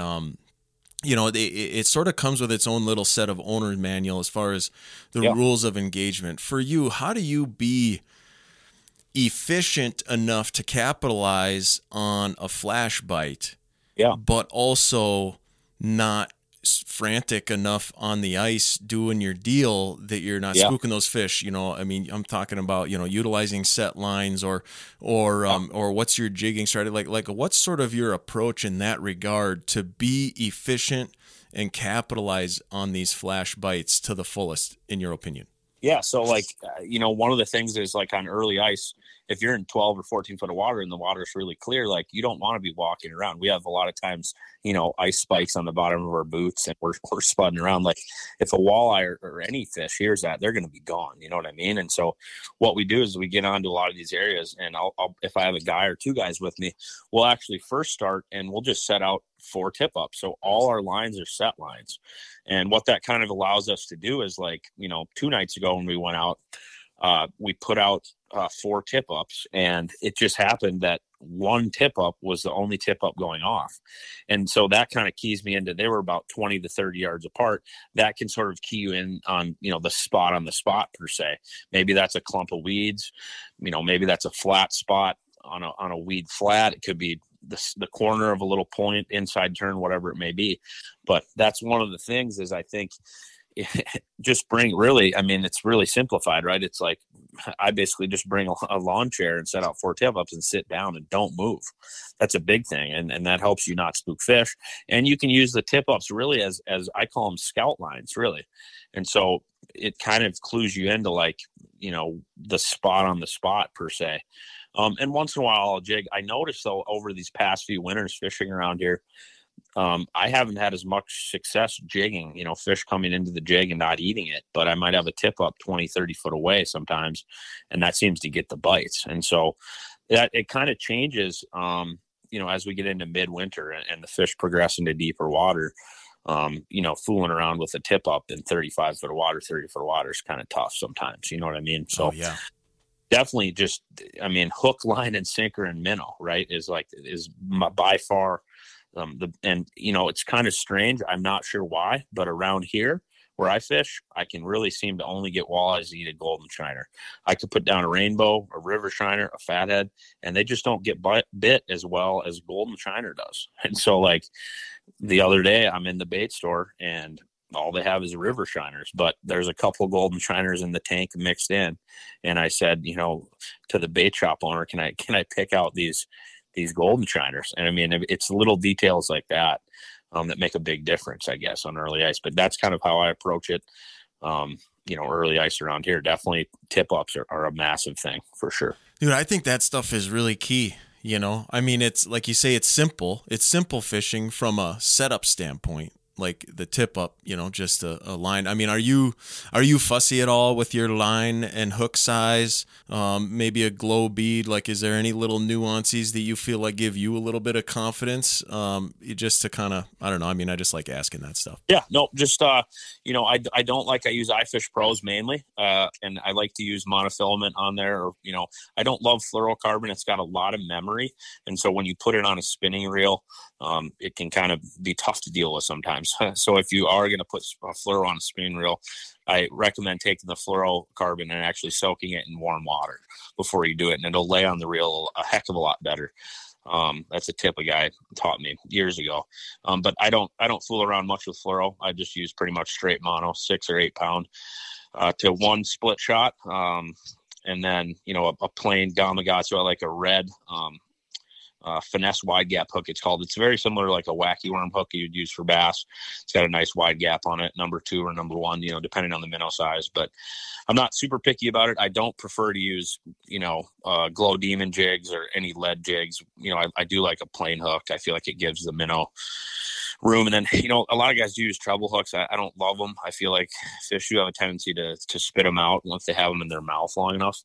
Speaker 1: it sort of comes with its own little set of owner's manual as far as the rules of engagement. For you, how do you be efficient enough to capitalize on a flash bite, but also not frantic enough on the ice doing your deal that you're not spooking those fish? I mean, I'm talking about, utilizing set lines or what's your jigging strategy? Like what's sort of your approach in that regard to be efficient and capitalize on these flash bites to the fullest, in your opinion?
Speaker 2: Yeah. So like, one of the things is like on early ice, if you're in 12 or 14 foot of water and the water's really clear, like you don't want to be walking around. We have a lot of times, ice spikes on the bottom of our boots and we're spudding around. Like if a walleye or any fish hears that, they're going to be gone. You know what I mean? And so what we do is we get onto a lot of these areas, and I'll if I have a guy or two guys with me, we'll actually first start and we'll just set out 4 tip ups. So all our lines are set lines. And what that kind of allows us to do is, like, 2 nights ago when we went out, we put out 4 tip ups, and it just happened that one tip up was the only tip up going off. And so that kind of keys me into, they were about 20 to 30 yards apart. That can sort of key you in on, the spot on the spot per se. Maybe that's a clump of weeds, maybe that's a flat spot on a weed flat. It could be the corner of a little point, inside turn, whatever it may be. But that's one of the things is, I think, just bring really, I mean, it's really simplified, right? It's like I basically just bring a lawn chair and set out 4 tip ups and sit down and don't move. That's a big thing. And that helps you not spook fish. And you can use the tip ups really as I call them scout lines, really. And so it kind of clues you into like, you know, the spot on the spot per se. And once in a while I'll jig. I noticed though, over these past few winters fishing around here, I haven't had as much success jigging, you know, fish coming into the jig and not eating it, but I might have a tip up 20, 30 foot away sometimes. And that seems to get the bites. And so that it kind of changes, you know, as we get into midwinter and the fish progress into deeper water. You know, fooling around with a tip up in 35 foot of water, 30 foot of water is kind of tough sometimes. You know what I mean? So
Speaker 1: yeah,
Speaker 2: definitely just, I mean, hook, line, and sinker and minnow, right? Is by far, and you know, it's kind of strange. I'm not sure why, but around here where I fish, I can really seem to only get walleyes that eat a golden shiner. I could put down a rainbow, a river shiner, a fathead, and they just don't get bit as well as golden shiner does. And so like the other day I'm in the bait store and all they have is river shiners, but there's a couple golden shiners in the tank mixed in. And I said, you know, to the bait shop owner, can I pick out these golden shiners? And I mean, it's little details like that that make a big difference, I guess, on early ice. But that's kind of how I approach it. You know, early ice around here, definitely tip ups are a massive thing for sure.
Speaker 1: Dude, I think that stuff is really key. You know, I mean, it's like you say, it's simple. It's simple fishing from a setup standpoint. Like the tip up, you know, just a line. I mean, are you fussy at all with your line and hook size? Maybe a glow bead. Like, is there any little nuances that you feel like give you a little bit of confidence? Just to kind of, I don't know. I mean, I just like asking that stuff.
Speaker 2: Yeah, no, just you know, I use iFish Pros mainly, and I like to use monofilament on there. Or, you know, I don't love fluorocarbon. It's got a lot of memory, and so when you put it on a spinning reel, it can kind of be tough to deal with sometimes. So if you are going to put a fluoro on a spinning reel, I recommend taking the fluorocarbon and actually soaking it in warm water before you do it, and it'll lay on the reel a heck of a lot better. That's a tip a guy taught me years ago. But I don't fool around much with fluoro. I just use pretty much straight mono, 6 or 8 pound, to one split shot. And then, you know, a plain Gamakatsu, I like a red, finesse wide gap hook. It's called. It's very similar to like a wacky worm hook you'd use for bass. It's got a nice wide gap on it, number 2 or number 1, you know, depending on the minnow size. But I'm not super picky about it. I don't prefer to use, you know, glow demon jigs or any lead jigs. You know, I do like a plain hook. I feel like it gives the minnow room. And then, you know, a lot of guys do use treble hooks. I don't love them. I feel like fish do have a tendency to spit them out once they have them in their mouth long enough.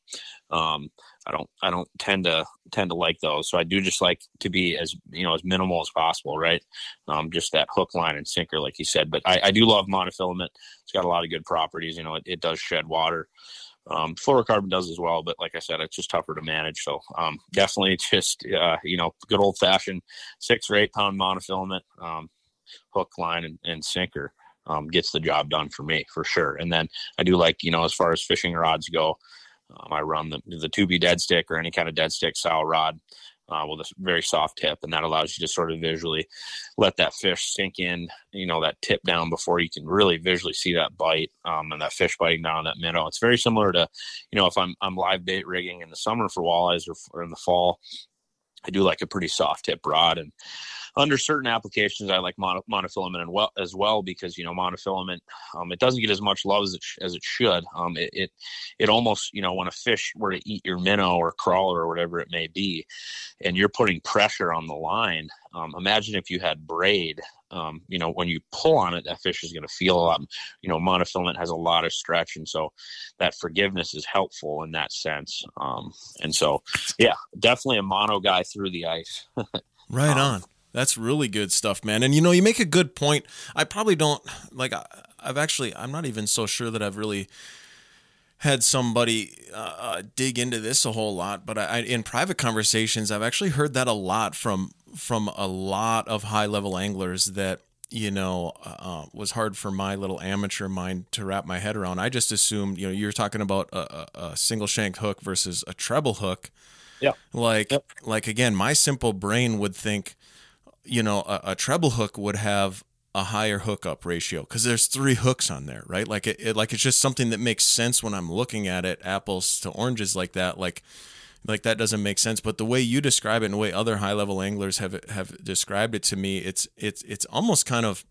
Speaker 2: I don't tend to like those. So I do just like to be as, you know, as minimal as possible, right? Just that hook, line, and sinker, like you said. But I do love monofilament. It's got a lot of good properties. You know, it does shed water. Fluorocarbon does as well, but like I said, it's just tougher to manage. So definitely just, you know, good old fashioned 6 or 8 pound monofilament, hook, line, and sinker gets the job done for me for sure. And then I do like, you know, as far as fishing rods go, I run the 2B dead stick or any kind of dead stick style rod with a very soft tip, and that allows you to sort of visually let that fish sink in, you know, that tip down before you can really visually see that bite and that fish biting down on that minnow. It's very similar to, you know, if I'm live bait rigging in the summer for walleyes or in the fall, I do like a pretty soft tip rod. And under certain applications, I like monofilament as well, because, you know, monofilament, it doesn't get as much love as it should. It almost, you know, when a fish were to eat your minnow or crawler or whatever it may be, and you're putting pressure on the line, imagine if you had braid, you know, when you pull on it, that fish is going to feel a lot. You know, monofilament has a lot of stretch, and so that forgiveness is helpful in that sense. And so, yeah, definitely a mono guy through the ice.
Speaker 1: Right on. That's really good stuff, man. And, you know, you make a good point. I probably don't, like, I'm not even so sure that I've really had somebody dig into this a whole lot, but I in private conversations, I've actually heard that a lot from a lot of high-level anglers that, you know, was hard for my little amateur mind to wrap my head around. I just assumed, you know, you're talking about a single shank hook versus a treble hook.
Speaker 2: Yeah.
Speaker 1: Like again, my simple brain would think, you know, a treble hook would have a higher hookup ratio? Because there's 3 hooks on there, right? Like like it's just something that makes sense when I'm looking at it, apples to oranges like that. Like that doesn't make sense. But the way you describe it and the way other high level anglers have described it to me, it's almost kind of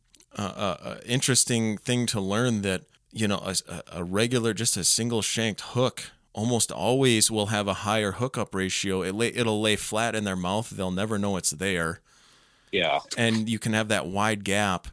Speaker 1: a interesting thing to learn that, you know, a regular, just a single shanked hook almost always will have a higher hookup ratio. It'll lay flat in their mouth. They'll never know it's there.
Speaker 2: Yeah.
Speaker 1: And you can have that wide gap,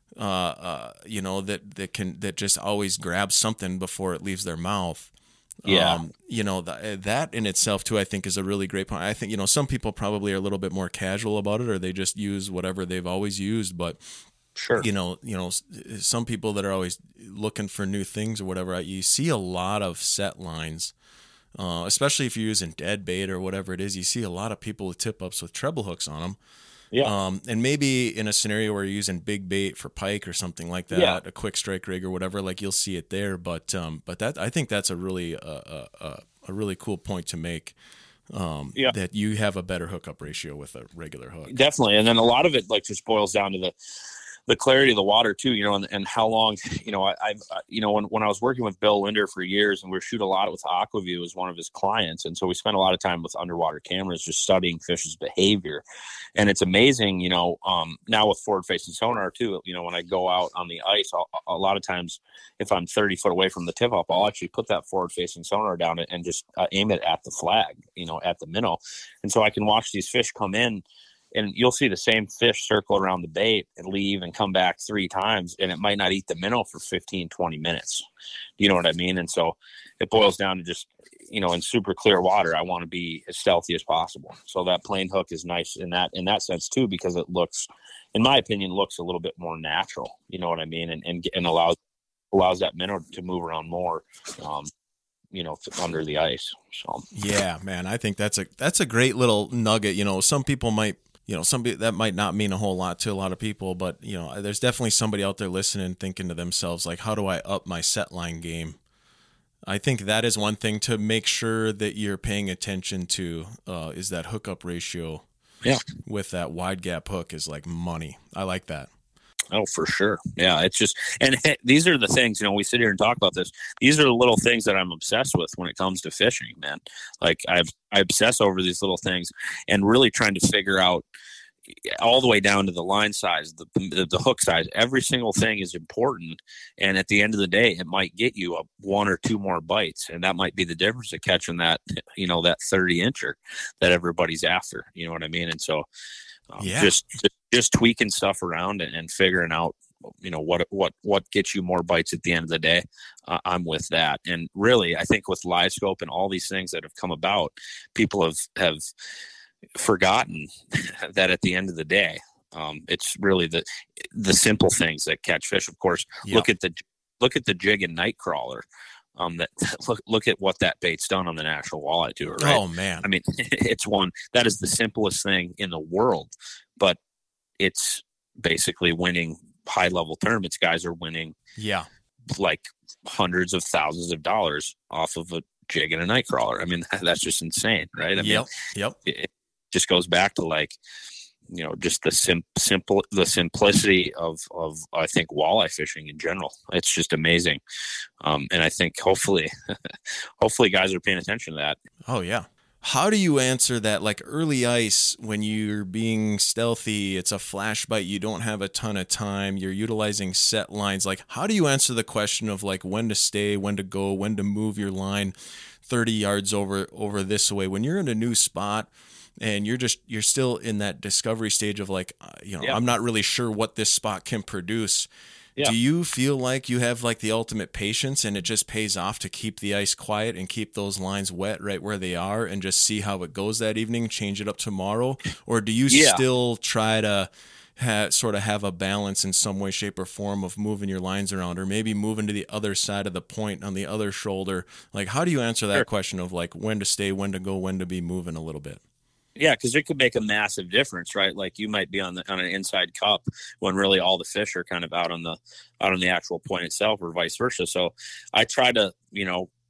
Speaker 1: you know, that just always grabs something before it leaves their mouth.
Speaker 2: Yeah.
Speaker 1: You know, that in itself too, I think is a really great point. I think, you know, some people probably are a little bit more casual about it, or they just use whatever they've always used. But
Speaker 2: Sure.
Speaker 1: you know, some people that are always looking for new things or whatever, you see a lot of set lines, especially if you're using dead bait or whatever it is. You see a lot of people with tip ups with treble hooks on them.
Speaker 2: Yeah.
Speaker 1: And maybe in a scenario where you're using big bait for pike or something like that,
Speaker 2: Yeah.
Speaker 1: a quick strike rig or whatever, like you'll see it there. But that, I think that's a really really cool point to make. That you have a better hookup ratio with a regular hook.
Speaker 2: Definitely. And then a lot of it like just boils down to the clarity of the water too, you know, and how long, you know, I've you know, when I was working with Bill Linder for years, and we shoot a lot with Aquaview as one of his clients. And so we spent a lot of time with underwater cameras, just studying fish's behavior. And it's amazing, you know, now with forward facing sonar too, you know, when I go out on the ice, a lot of times if I'm 30 foot away from the tip up, I'll actually put that forward facing sonar down and just aim it at the flag, you know, at the minnow. And so I can watch these fish come in, and you'll see the same fish circle around the bait and leave and come back 3 times, and it might not eat the minnow for 15, 20 minutes. You know what I mean? And so it boils down to just, you know, in super clear water, I want to be as stealthy as possible. So that plain hook is nice in that sense too, because it looks, in my opinion, looks a little bit more natural. You know what I mean? And allows that minnow to move around more, you know, under the ice. So
Speaker 1: yeah, man, I think that's a great little nugget. You know, some people might, you know, that might not mean a whole lot to a lot of people, but you know, there's definitely somebody out there listening, thinking to themselves, like, how do I up my set line game? I think that is one thing to make sure that you're paying attention to, is that hookup ratio.
Speaker 2: Yeah.
Speaker 1: With that wide gap hook is like money. I like that.
Speaker 2: Oh, for sure. Yeah. It's just, and these are the things, you know, we sit here and talk about this. These are the little things that I'm obsessed with when it comes to fishing, man. Like I obsess over these little things and really trying to figure out all the way down to the line size, the hook size. Every single thing is important. And at the end of the day, it might get you 1 or 2 more bites. And that might be the difference of catching that, you know, that 30 incher that everybody's after, you know what I mean? And so, just tweaking stuff around and figuring out, you know, what gets you more bites at the end of the day. I'm with that. And really, I think with live scope and all these things that have come about, people have forgotten that at the end of the day, it's really the simple things that catch fish. Of course, look at the jig and night crawler. Look at what that bait's done on the National Walleye Tour, right?
Speaker 1: Oh man.
Speaker 2: I mean, it's one that is the simplest thing in the world, but it's basically winning high level tournaments. Guys are winning like hundreds of thousands of dollars off of a jig and a night crawler. I mean, that's just insane, right? I mean, it just goes back to, like, you know, just the simplicity of I think walleye fishing in general. It's just amazing. And I think hopefully guys are paying attention to that.
Speaker 1: Oh yeah. How do you answer that? Like early ice, when you're being stealthy, it's a flash bite, you don't have a ton of time, you're utilizing set lines. Like, how do you answer the question of like when to stay, when to go, when to move your line 30 yards over this way? When you're in a new spot and you're still in that discovery stage of like, you know, I'm not really sure what this spot can produce. Yeah. Do you feel like you have like the ultimate patience and it just pays off to keep the ice quiet and keep those lines wet right where they are and just see how it goes that evening, change it up tomorrow? Or do you still try to sort of have a balance in some way, shape, or form of moving your lines around, or maybe moving to the other side of the point on the other shoulder? Like, how do you answer that question of like when to stay, when to go, when to be moving a little bit?
Speaker 2: Yeah, because it could make a massive difference, right? Like you might be on an inside cup when really all the fish are kind of out on the actual point itself, or vice versa. So I try to, you know,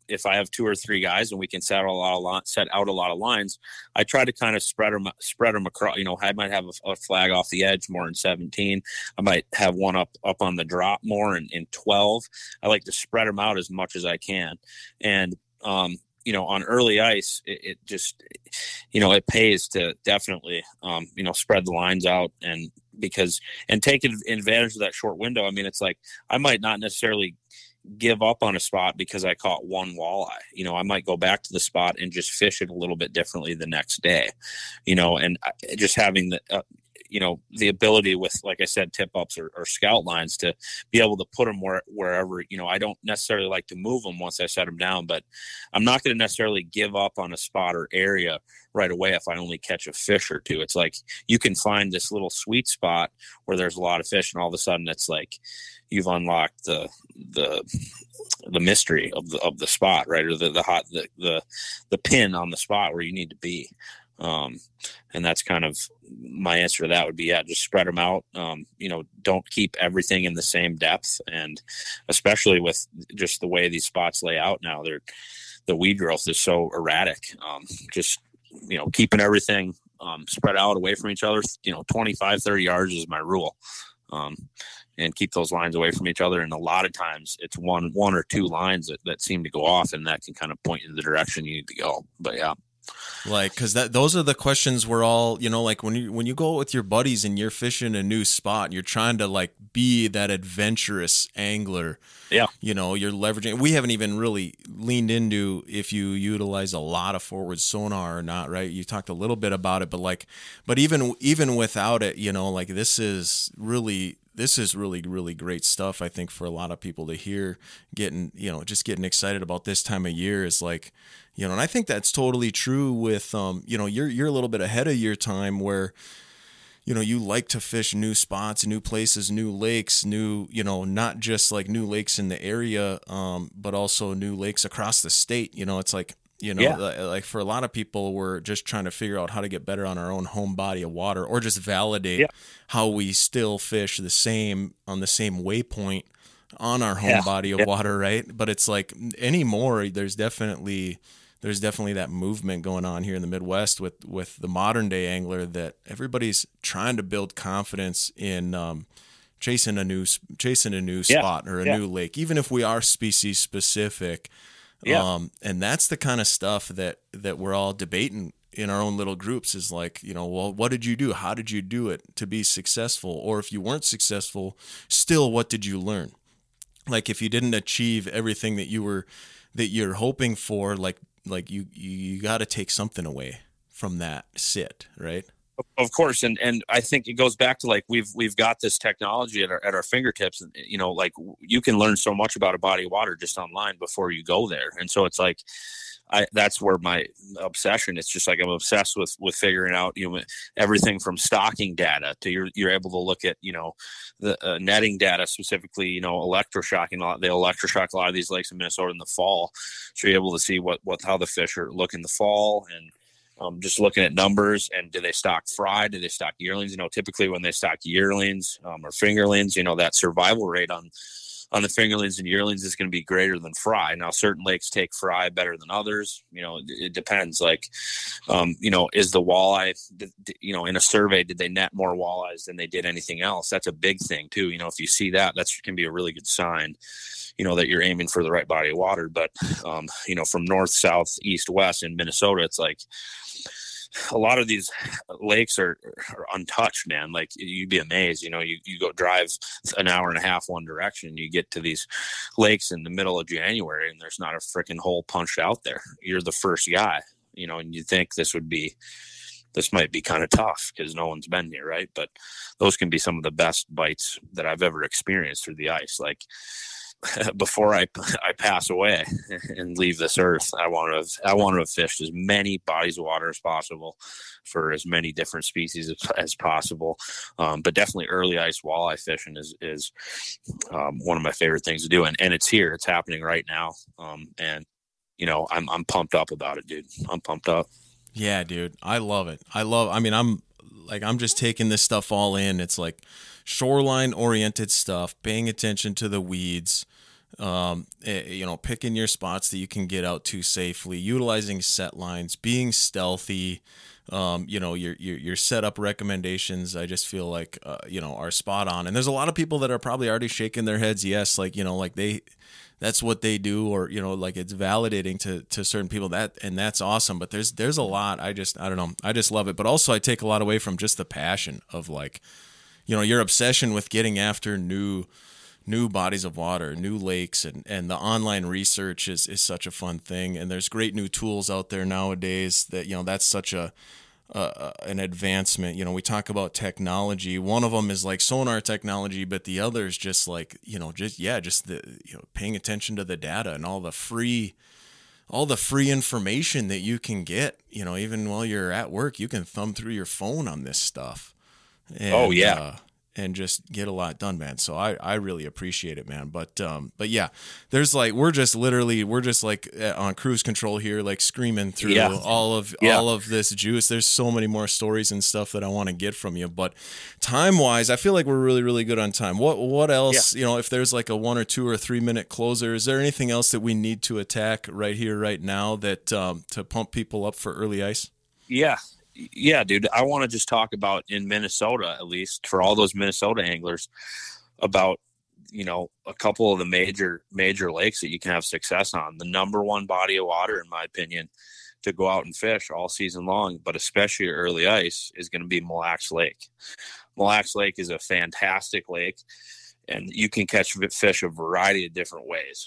Speaker 2: if I have 2 or 3 guys and we can set out a lot of lines, I try to kind of spread them across. I might have a flag off the edge more in 17. I might have one up on the drop more in 12. I like to spread them out as much as I can. And, on early ice, it just, it pays to definitely, spread the lines out and take advantage of that short window. I mean, it's like, I might not necessarily give up on a spot because I caught one walleye. I might go back to the spot and just fish it a little bit differently the next day, and just having the ability with, like I said, tip ups or scout lines to be able to put them wherever, I don't necessarily like to move them once I set them down, but I'm not going to necessarily give up on a spot or area right away if I only catch a fish or two. It's like you can find this little sweet spot where there's a lot of fish, and all of a sudden it's like you've unlocked the mystery of the spot, right? Or the pin on the spot where you need to be. And that's kind of my answer to that would be, just spread them out. Don't keep everything in the same depth. And especially with just the way these spots lay out now, the weed growth is so erratic. Keeping everything, spread out away from each other, 25, 30 yards is my rule. And keep those lines away from each other. And a lot of times it's one or two lines that seem to go off, and that can kind of point you in the direction you need to go. But yeah.
Speaker 1: Like, cause those are the questions we're all, like when you go with your buddies and you're fishing a new spot, you're trying to like be that adventurous angler.
Speaker 2: Yeah.
Speaker 1: You're leveraging, we haven't even really leaned into if you utilize a lot of forward sonar or not, right? You talked a little bit about it, but even without it, like this is really, really great stuff. I think for a lot of people to hear, getting excited about this time of year is like, and I think that's totally true with, you're a little bit ahead of your time where, you like to fish new spots, new places, new lakes, not just like new lakes in the area, but also new lakes across the state. It's like, like for a lot of people, we're just trying to figure out how to get better on our own home body of water, or just validate how we still fish on the same waypoint on our home body of water. Right. But it's like anymore, there's definitely that movement going on here in the Midwest with the modern day angler, that everybody's trying to build confidence in, chasing a new spot or a new lake, even if we are species specific. And that's the kind of stuff that we're all debating in our own little groups, is like, well, what did you do? How did you do it to be successful? Or if you weren't successful, still, what did you learn? Like if you didn't achieve everything that you're hoping for, like you got to take something away from that sit, right?
Speaker 2: Of course. And I think it goes back to like, we've got this technology at our fingertips, and, like you can learn so much about a body of water just online before you go there. And so it's like, that's where my obsession, it's just like, I'm obsessed with figuring out, everything from stocking data to you're able to look at, the netting data, specifically, electroshocking. They electroshock a lot of these lakes in Minnesota in the fall. So you're able to see how the fish are look in the fall, and just looking at numbers, and do they stock fry? Do they stock yearlings? Typically when they stock yearlings or fingerlings, that survival rate on the fingerlings and yearlings is going to be greater than fry. Now, certain lakes take fry better than others. It depends. Like, is the walleye, in a survey, did they net more walleyes than they did anything else? That's a big thing too. If you see that can be a really good sign, that you're aiming for the right body of water. But, from north, south, east, west in Minnesota, it's like, a lot of these lakes are untouched, man. Like, you'd be amazed, you go drive an hour and a half one direction, you get to these lakes in the middle of January, and there's not a freaking hole punched out there. You're the first guy, and you think this might be kind of tough because no one's been here, right? But those can be some of the best bites that I've ever experienced through the ice. Like, before I pass away and leave this earth, I want to have fished as many bodies of water as possible for as many different species as possible. But definitely early ice walleye fishing is one of my favorite things to do. And it's here, it's happening right now. And I'm pumped up about it, dude. I'm pumped up.
Speaker 1: Yeah, dude. I love it. I'm just taking this stuff all in. It's like shoreline oriented stuff, paying attention to the weeds, picking your spots that you can get out to safely, utilizing set lines, being stealthy. Your setup recommendations, I just feel like, are spot on. And there's a lot of people that are probably already shaking their heads. Yes. That's what they do, or, like it's validating to certain people and that's awesome. But there's a lot. I don't know. I just love it. But also I take a lot away from just the passion of your obsession with getting after new bodies of water, new lakes, and the online research is such a fun thing. And there's great new tools out there nowadays that, that's such an advancement. We talk about technology. One of them is like sonar technology, but the other is just like, just the, paying attention to the data and all the free information that you can get, even while you're at work, you can thumb through your phone on this stuff. And, and just get a lot done, man. So I really appreciate it, man. But yeah, there's we're just on cruise control here, like screaming through all of this juice. There's so many more stories and stuff that I want to get from you, but time wise, I feel like we're really, really good on time. What else, if there's like a 1 or 2 or 3 minute closer, is there anything else that we need to attack right here, right now that, to pump people up for early ice?
Speaker 2: Yeah, dude, I want to just talk about in Minnesota, at least for all those Minnesota anglers, about, a couple of the major lakes that you can have success on. The number one body of water, in my opinion, to go out and fish all season long, but especially early ice, is going to be Mille Lacs Lake. Mille Lacs Lake is a fantastic lake, and you can catch fish a variety of different ways.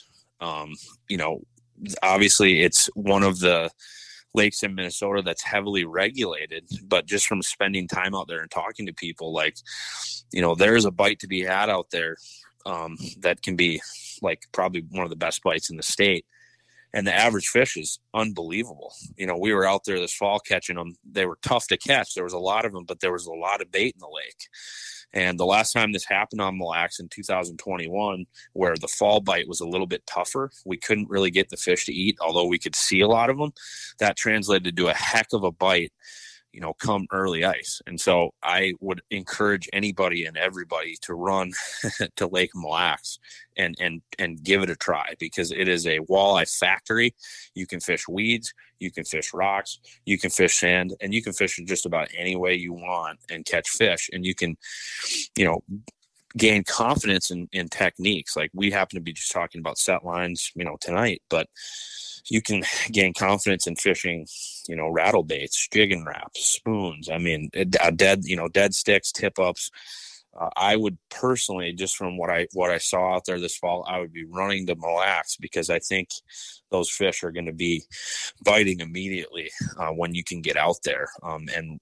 Speaker 2: Obviously it's one of the lakes in Minnesota that's heavily regulated, but just from spending time out there and talking to people, there's a bite to be had out there that can be probably one of the best bites in the state. And the average fish is unbelievable. We were out there this fall catching them. They were tough to catch. There was a lot of them, but there was a lot of bait in the lake. And the last time this happened on Mille Lacs in 2021, where the fall bite was a little bit tougher, we couldn't really get the fish to eat, although we could see a lot of them. That translated to a heck of a bite, come early ice. And so I would encourage anybody and everybody to run to Lake Mille Lacs and give it a try, because it is a walleye factory. You can fish weeds, you can fish rocks, you can fish sand, and you can fish in just about any way you want and catch fish. And you can, gain confidence in techniques. Like we happen to be just talking about set lines, tonight, but you can gain confidence in fishing, rattle baits, jigging wraps, spoons. I mean, dead sticks, tip ups. I would personally, just from what I saw out there this fall, I would be running to Mille Lacs, because I think those fish are going to be biting immediately when you can get out there. And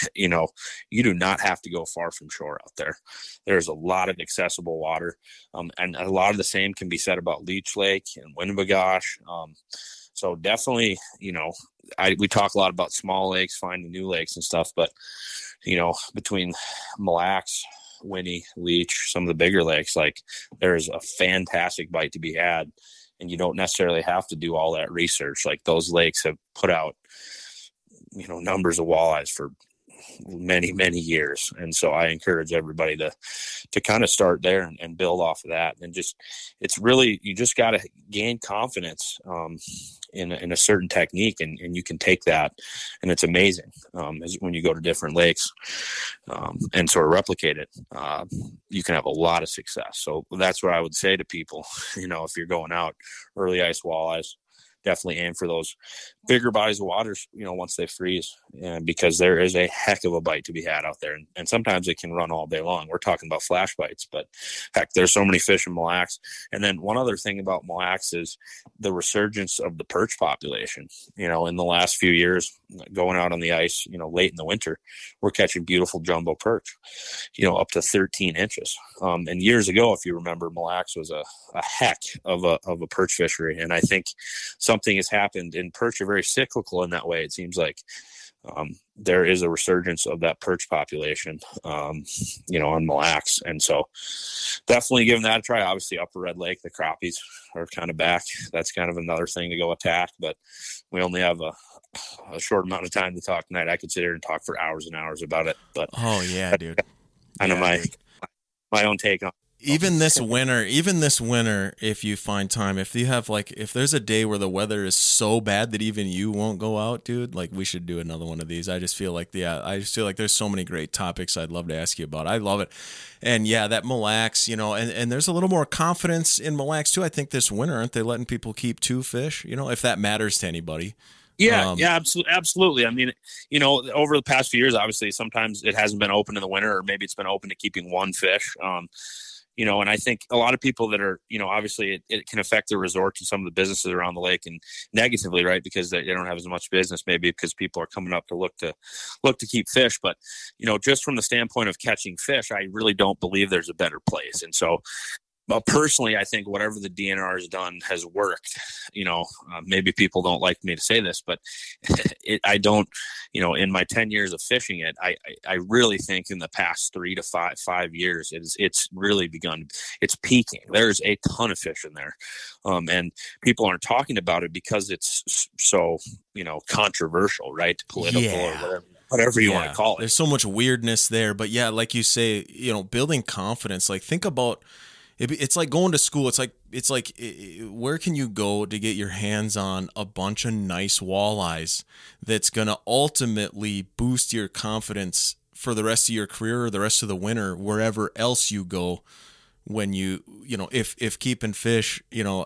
Speaker 2: you do not have to go far from shore out there. There's a lot of accessible water, and a lot of the same can be said about Leech Lake and Winnebagoche. So definitely, we talk a lot about small lakes, finding new lakes and stuff, but between Mille Lacs, Winnie, Leech, some of the bigger lakes, there's a fantastic bite to be had, and you don't necessarily have to do all that research. Those lakes have put out, numbers of walleyes for many, many years. And so I encourage everybody to kind of start there and build off of that. And it's really, you just got to gain confidence in a certain technique, and you can take that, and it's amazing when you go to different lakes and sort of replicate it. You can have a lot of success. So that's what I would say to people. If you're going out early ice walleyes, definitely aim for those bigger bodies of water, once they freeze, because there is a heck of a bite to be had out there. And sometimes it can run all day long. We're talking about flash bites, but heck, there's so many fish in Mille Lacs. And then one other thing about Mille Lacs is the resurgence of the perch population. In the last few years, going out on the ice, late in the winter, we're catching beautiful jumbo perch, up to 13 inches. And years ago, if you remember, Mille Lacs was a heck of a perch fishery. And I think something has happened, and perch are very cyclical in that way. It seems like there is a resurgence of that perch population, on Mille Lacs. And so definitely giving that a try. Obviously Upper Red Lake, the crappies are kind of back. That's kind of another thing to go attack, but we only have a short amount of time to talk tonight. I could sit here and talk for hours and hours about it, but
Speaker 1: oh yeah, dude.
Speaker 2: Kind of my own take on.
Speaker 1: even this winter, if you find time, if you have like, if there's a day where the weather is so bad that even you won't go out, dude, like we should do another one of these. I just feel like, there's so many great topics I'd love to ask you about. I love it. And yeah, that Mille Lacs, and there's a little more confidence in Mille Lacs too. I think this winter, aren't they letting people keep 2 fish, if that matters to anybody?
Speaker 2: Yeah, absolutely. I mean, over the past few years, obviously, sometimes it hasn't been open in the winter, or maybe it's been open to keeping 1 fish. And I think a lot of people that are, obviously it can affect the resorts and some of the businesses around the lake and negatively, right? Because they don't have as much business, maybe because people are coming up to look to keep fish. But, just from the standpoint of catching fish, I really don't believe there's a better place. And so, personally, I think whatever the DNR has done has worked. Maybe people don't like me to say this, but I don't, in my 10 years of fishing it, I really think in the past 3 to 5 years, it's really begun. It's peaking. There's a ton of fish in there. And people aren't talking about it because it's so, controversial, right? Political or whatever you want to call it.
Speaker 1: There's so much weirdness there, but yeah, like you say, building confidence, like think about, it's like going to school. It's like where can you go to get your hands on a bunch of nice walleyes that's going to ultimately boost your confidence for the rest of your career or the rest of the winter, wherever else you go, when if keeping fish,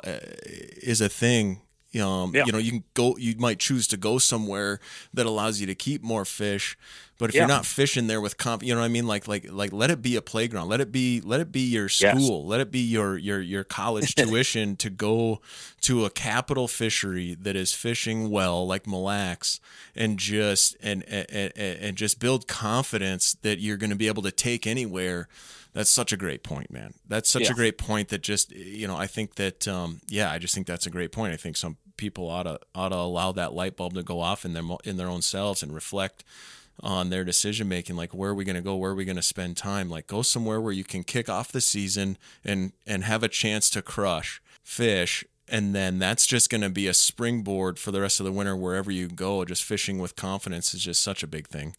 Speaker 1: is a thing. You can go. You might choose to go somewhere that allows you to keep more fish, but if you're not fishing there with you know what I mean. Like let it be a playground. Let it be your school. Yes. Let it be your college tuition to go to a capital fishery that is fishing well, like Mille Lacs, and just build confidence that you're going to be able to take anywhere. That's such a great point, man. That's such a great point that just, I think that, I just think that's a great point. I think some people ought to allow that light bulb to go off in their own selves and reflect on their decision making. Like, where are we going to go? Where are we going to spend time? Like, go somewhere where you can kick off the season and have a chance to crush fish. And then that's just going to be a springboard for the rest of the winter, wherever you go. Just fishing with confidence is just such a big thing.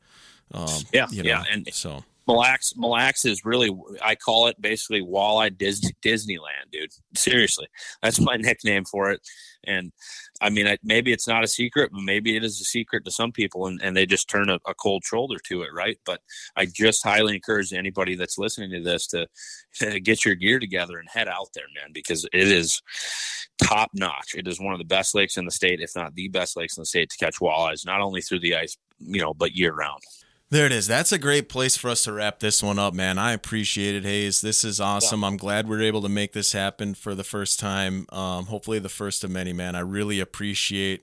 Speaker 2: And so Mille Lacs is really, I call it basically walleye Disneyland, dude. Seriously, that's my nickname for it. And I mean, maybe it's not a secret, but maybe it is a secret to some people, and they just turn a cold shoulder to it, right? But I just highly encourage anybody that's listening to this to get your gear together and head out there, man, because it is top notch. It is one of the best lakes in the state, if not the best lakes in the state, to catch walleyes, not only through the ice, but year round.
Speaker 1: There it is. That's a great place for us to wrap this one up, man. I appreciate it, Hayes. This is awesome. Yeah. I'm glad we're able to make this happen for the first time. Hopefully the first of many, man. I really appreciate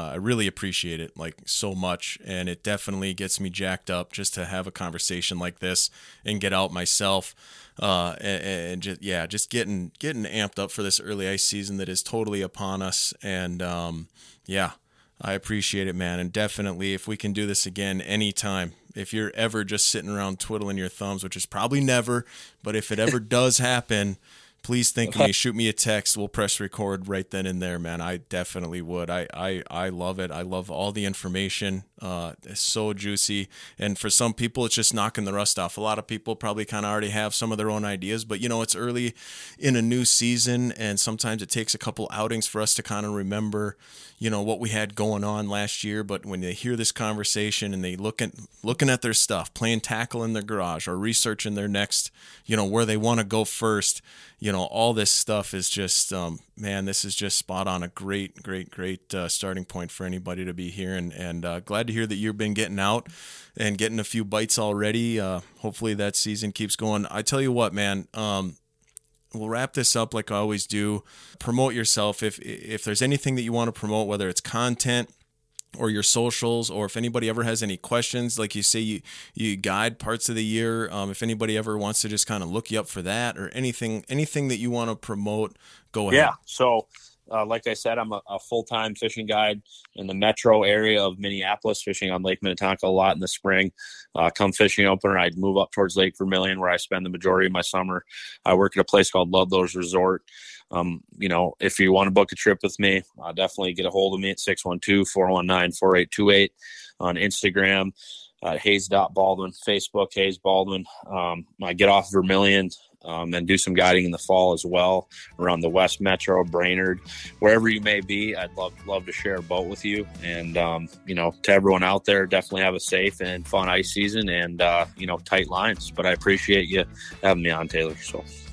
Speaker 1: it like so much. And it definitely gets me jacked up just to have a conversation like this and get out myself. And just getting amped up for this early ice season that is totally upon us. And I appreciate it, man. And definitely, if we can do this again anytime, if you're ever just sitting around twiddling your thumbs, which is probably never, but if it ever does happen, please think of me. Shoot me a text. We'll press record right then and there, man. I definitely would. I love it. I love all the information. It's so juicy. And for some people, it's just knocking the rust off. A lot of people probably kind of already have some of their own ideas, but it's early in a new season, and sometimes it takes a couple outings for us to kind of remember, what we had going on last year. But when they hear this conversation and they looking at their stuff, playing tackle in their garage or researching their next, where they want to go first, all this stuff is just, man, this is just spot on. A great starting point for anybody to be here. And glad to hear that you've been getting out and getting a few bites already. Hopefully that season keeps going. I tell you what, man, we'll wrap this up like I always do. Promote yourself. If there's anything that you want to promote, whether it's content or your socials, or if anybody ever has any questions, like you say, you guide parts of the year. If anybody ever wants to just kind of look you up for that, or anything that you want to promote, go ahead.
Speaker 2: Yeah. So, like I said, I'm a full-time fishing guide in the metro area of Minneapolis, fishing on Lake Minnetonka a lot in the spring. Come fishing opener, I'd move up towards Lake Vermilion, where I spend the majority of my summer. I work at a place called Ludlows Resort. If you want to book a trip with me, definitely get a hold of me at 612-419-4828 on Instagram. Hayes.Baldwin, Facebook, Hayes Baldwin. I get off Vermilion and do some guiding in the fall as well around the West Metro, Brainerd, wherever you may be. I'd love to share a boat with you. And, to everyone out there, definitely have a safe and fun ice season and, tight lines. But I appreciate you having me on, Taylor. So.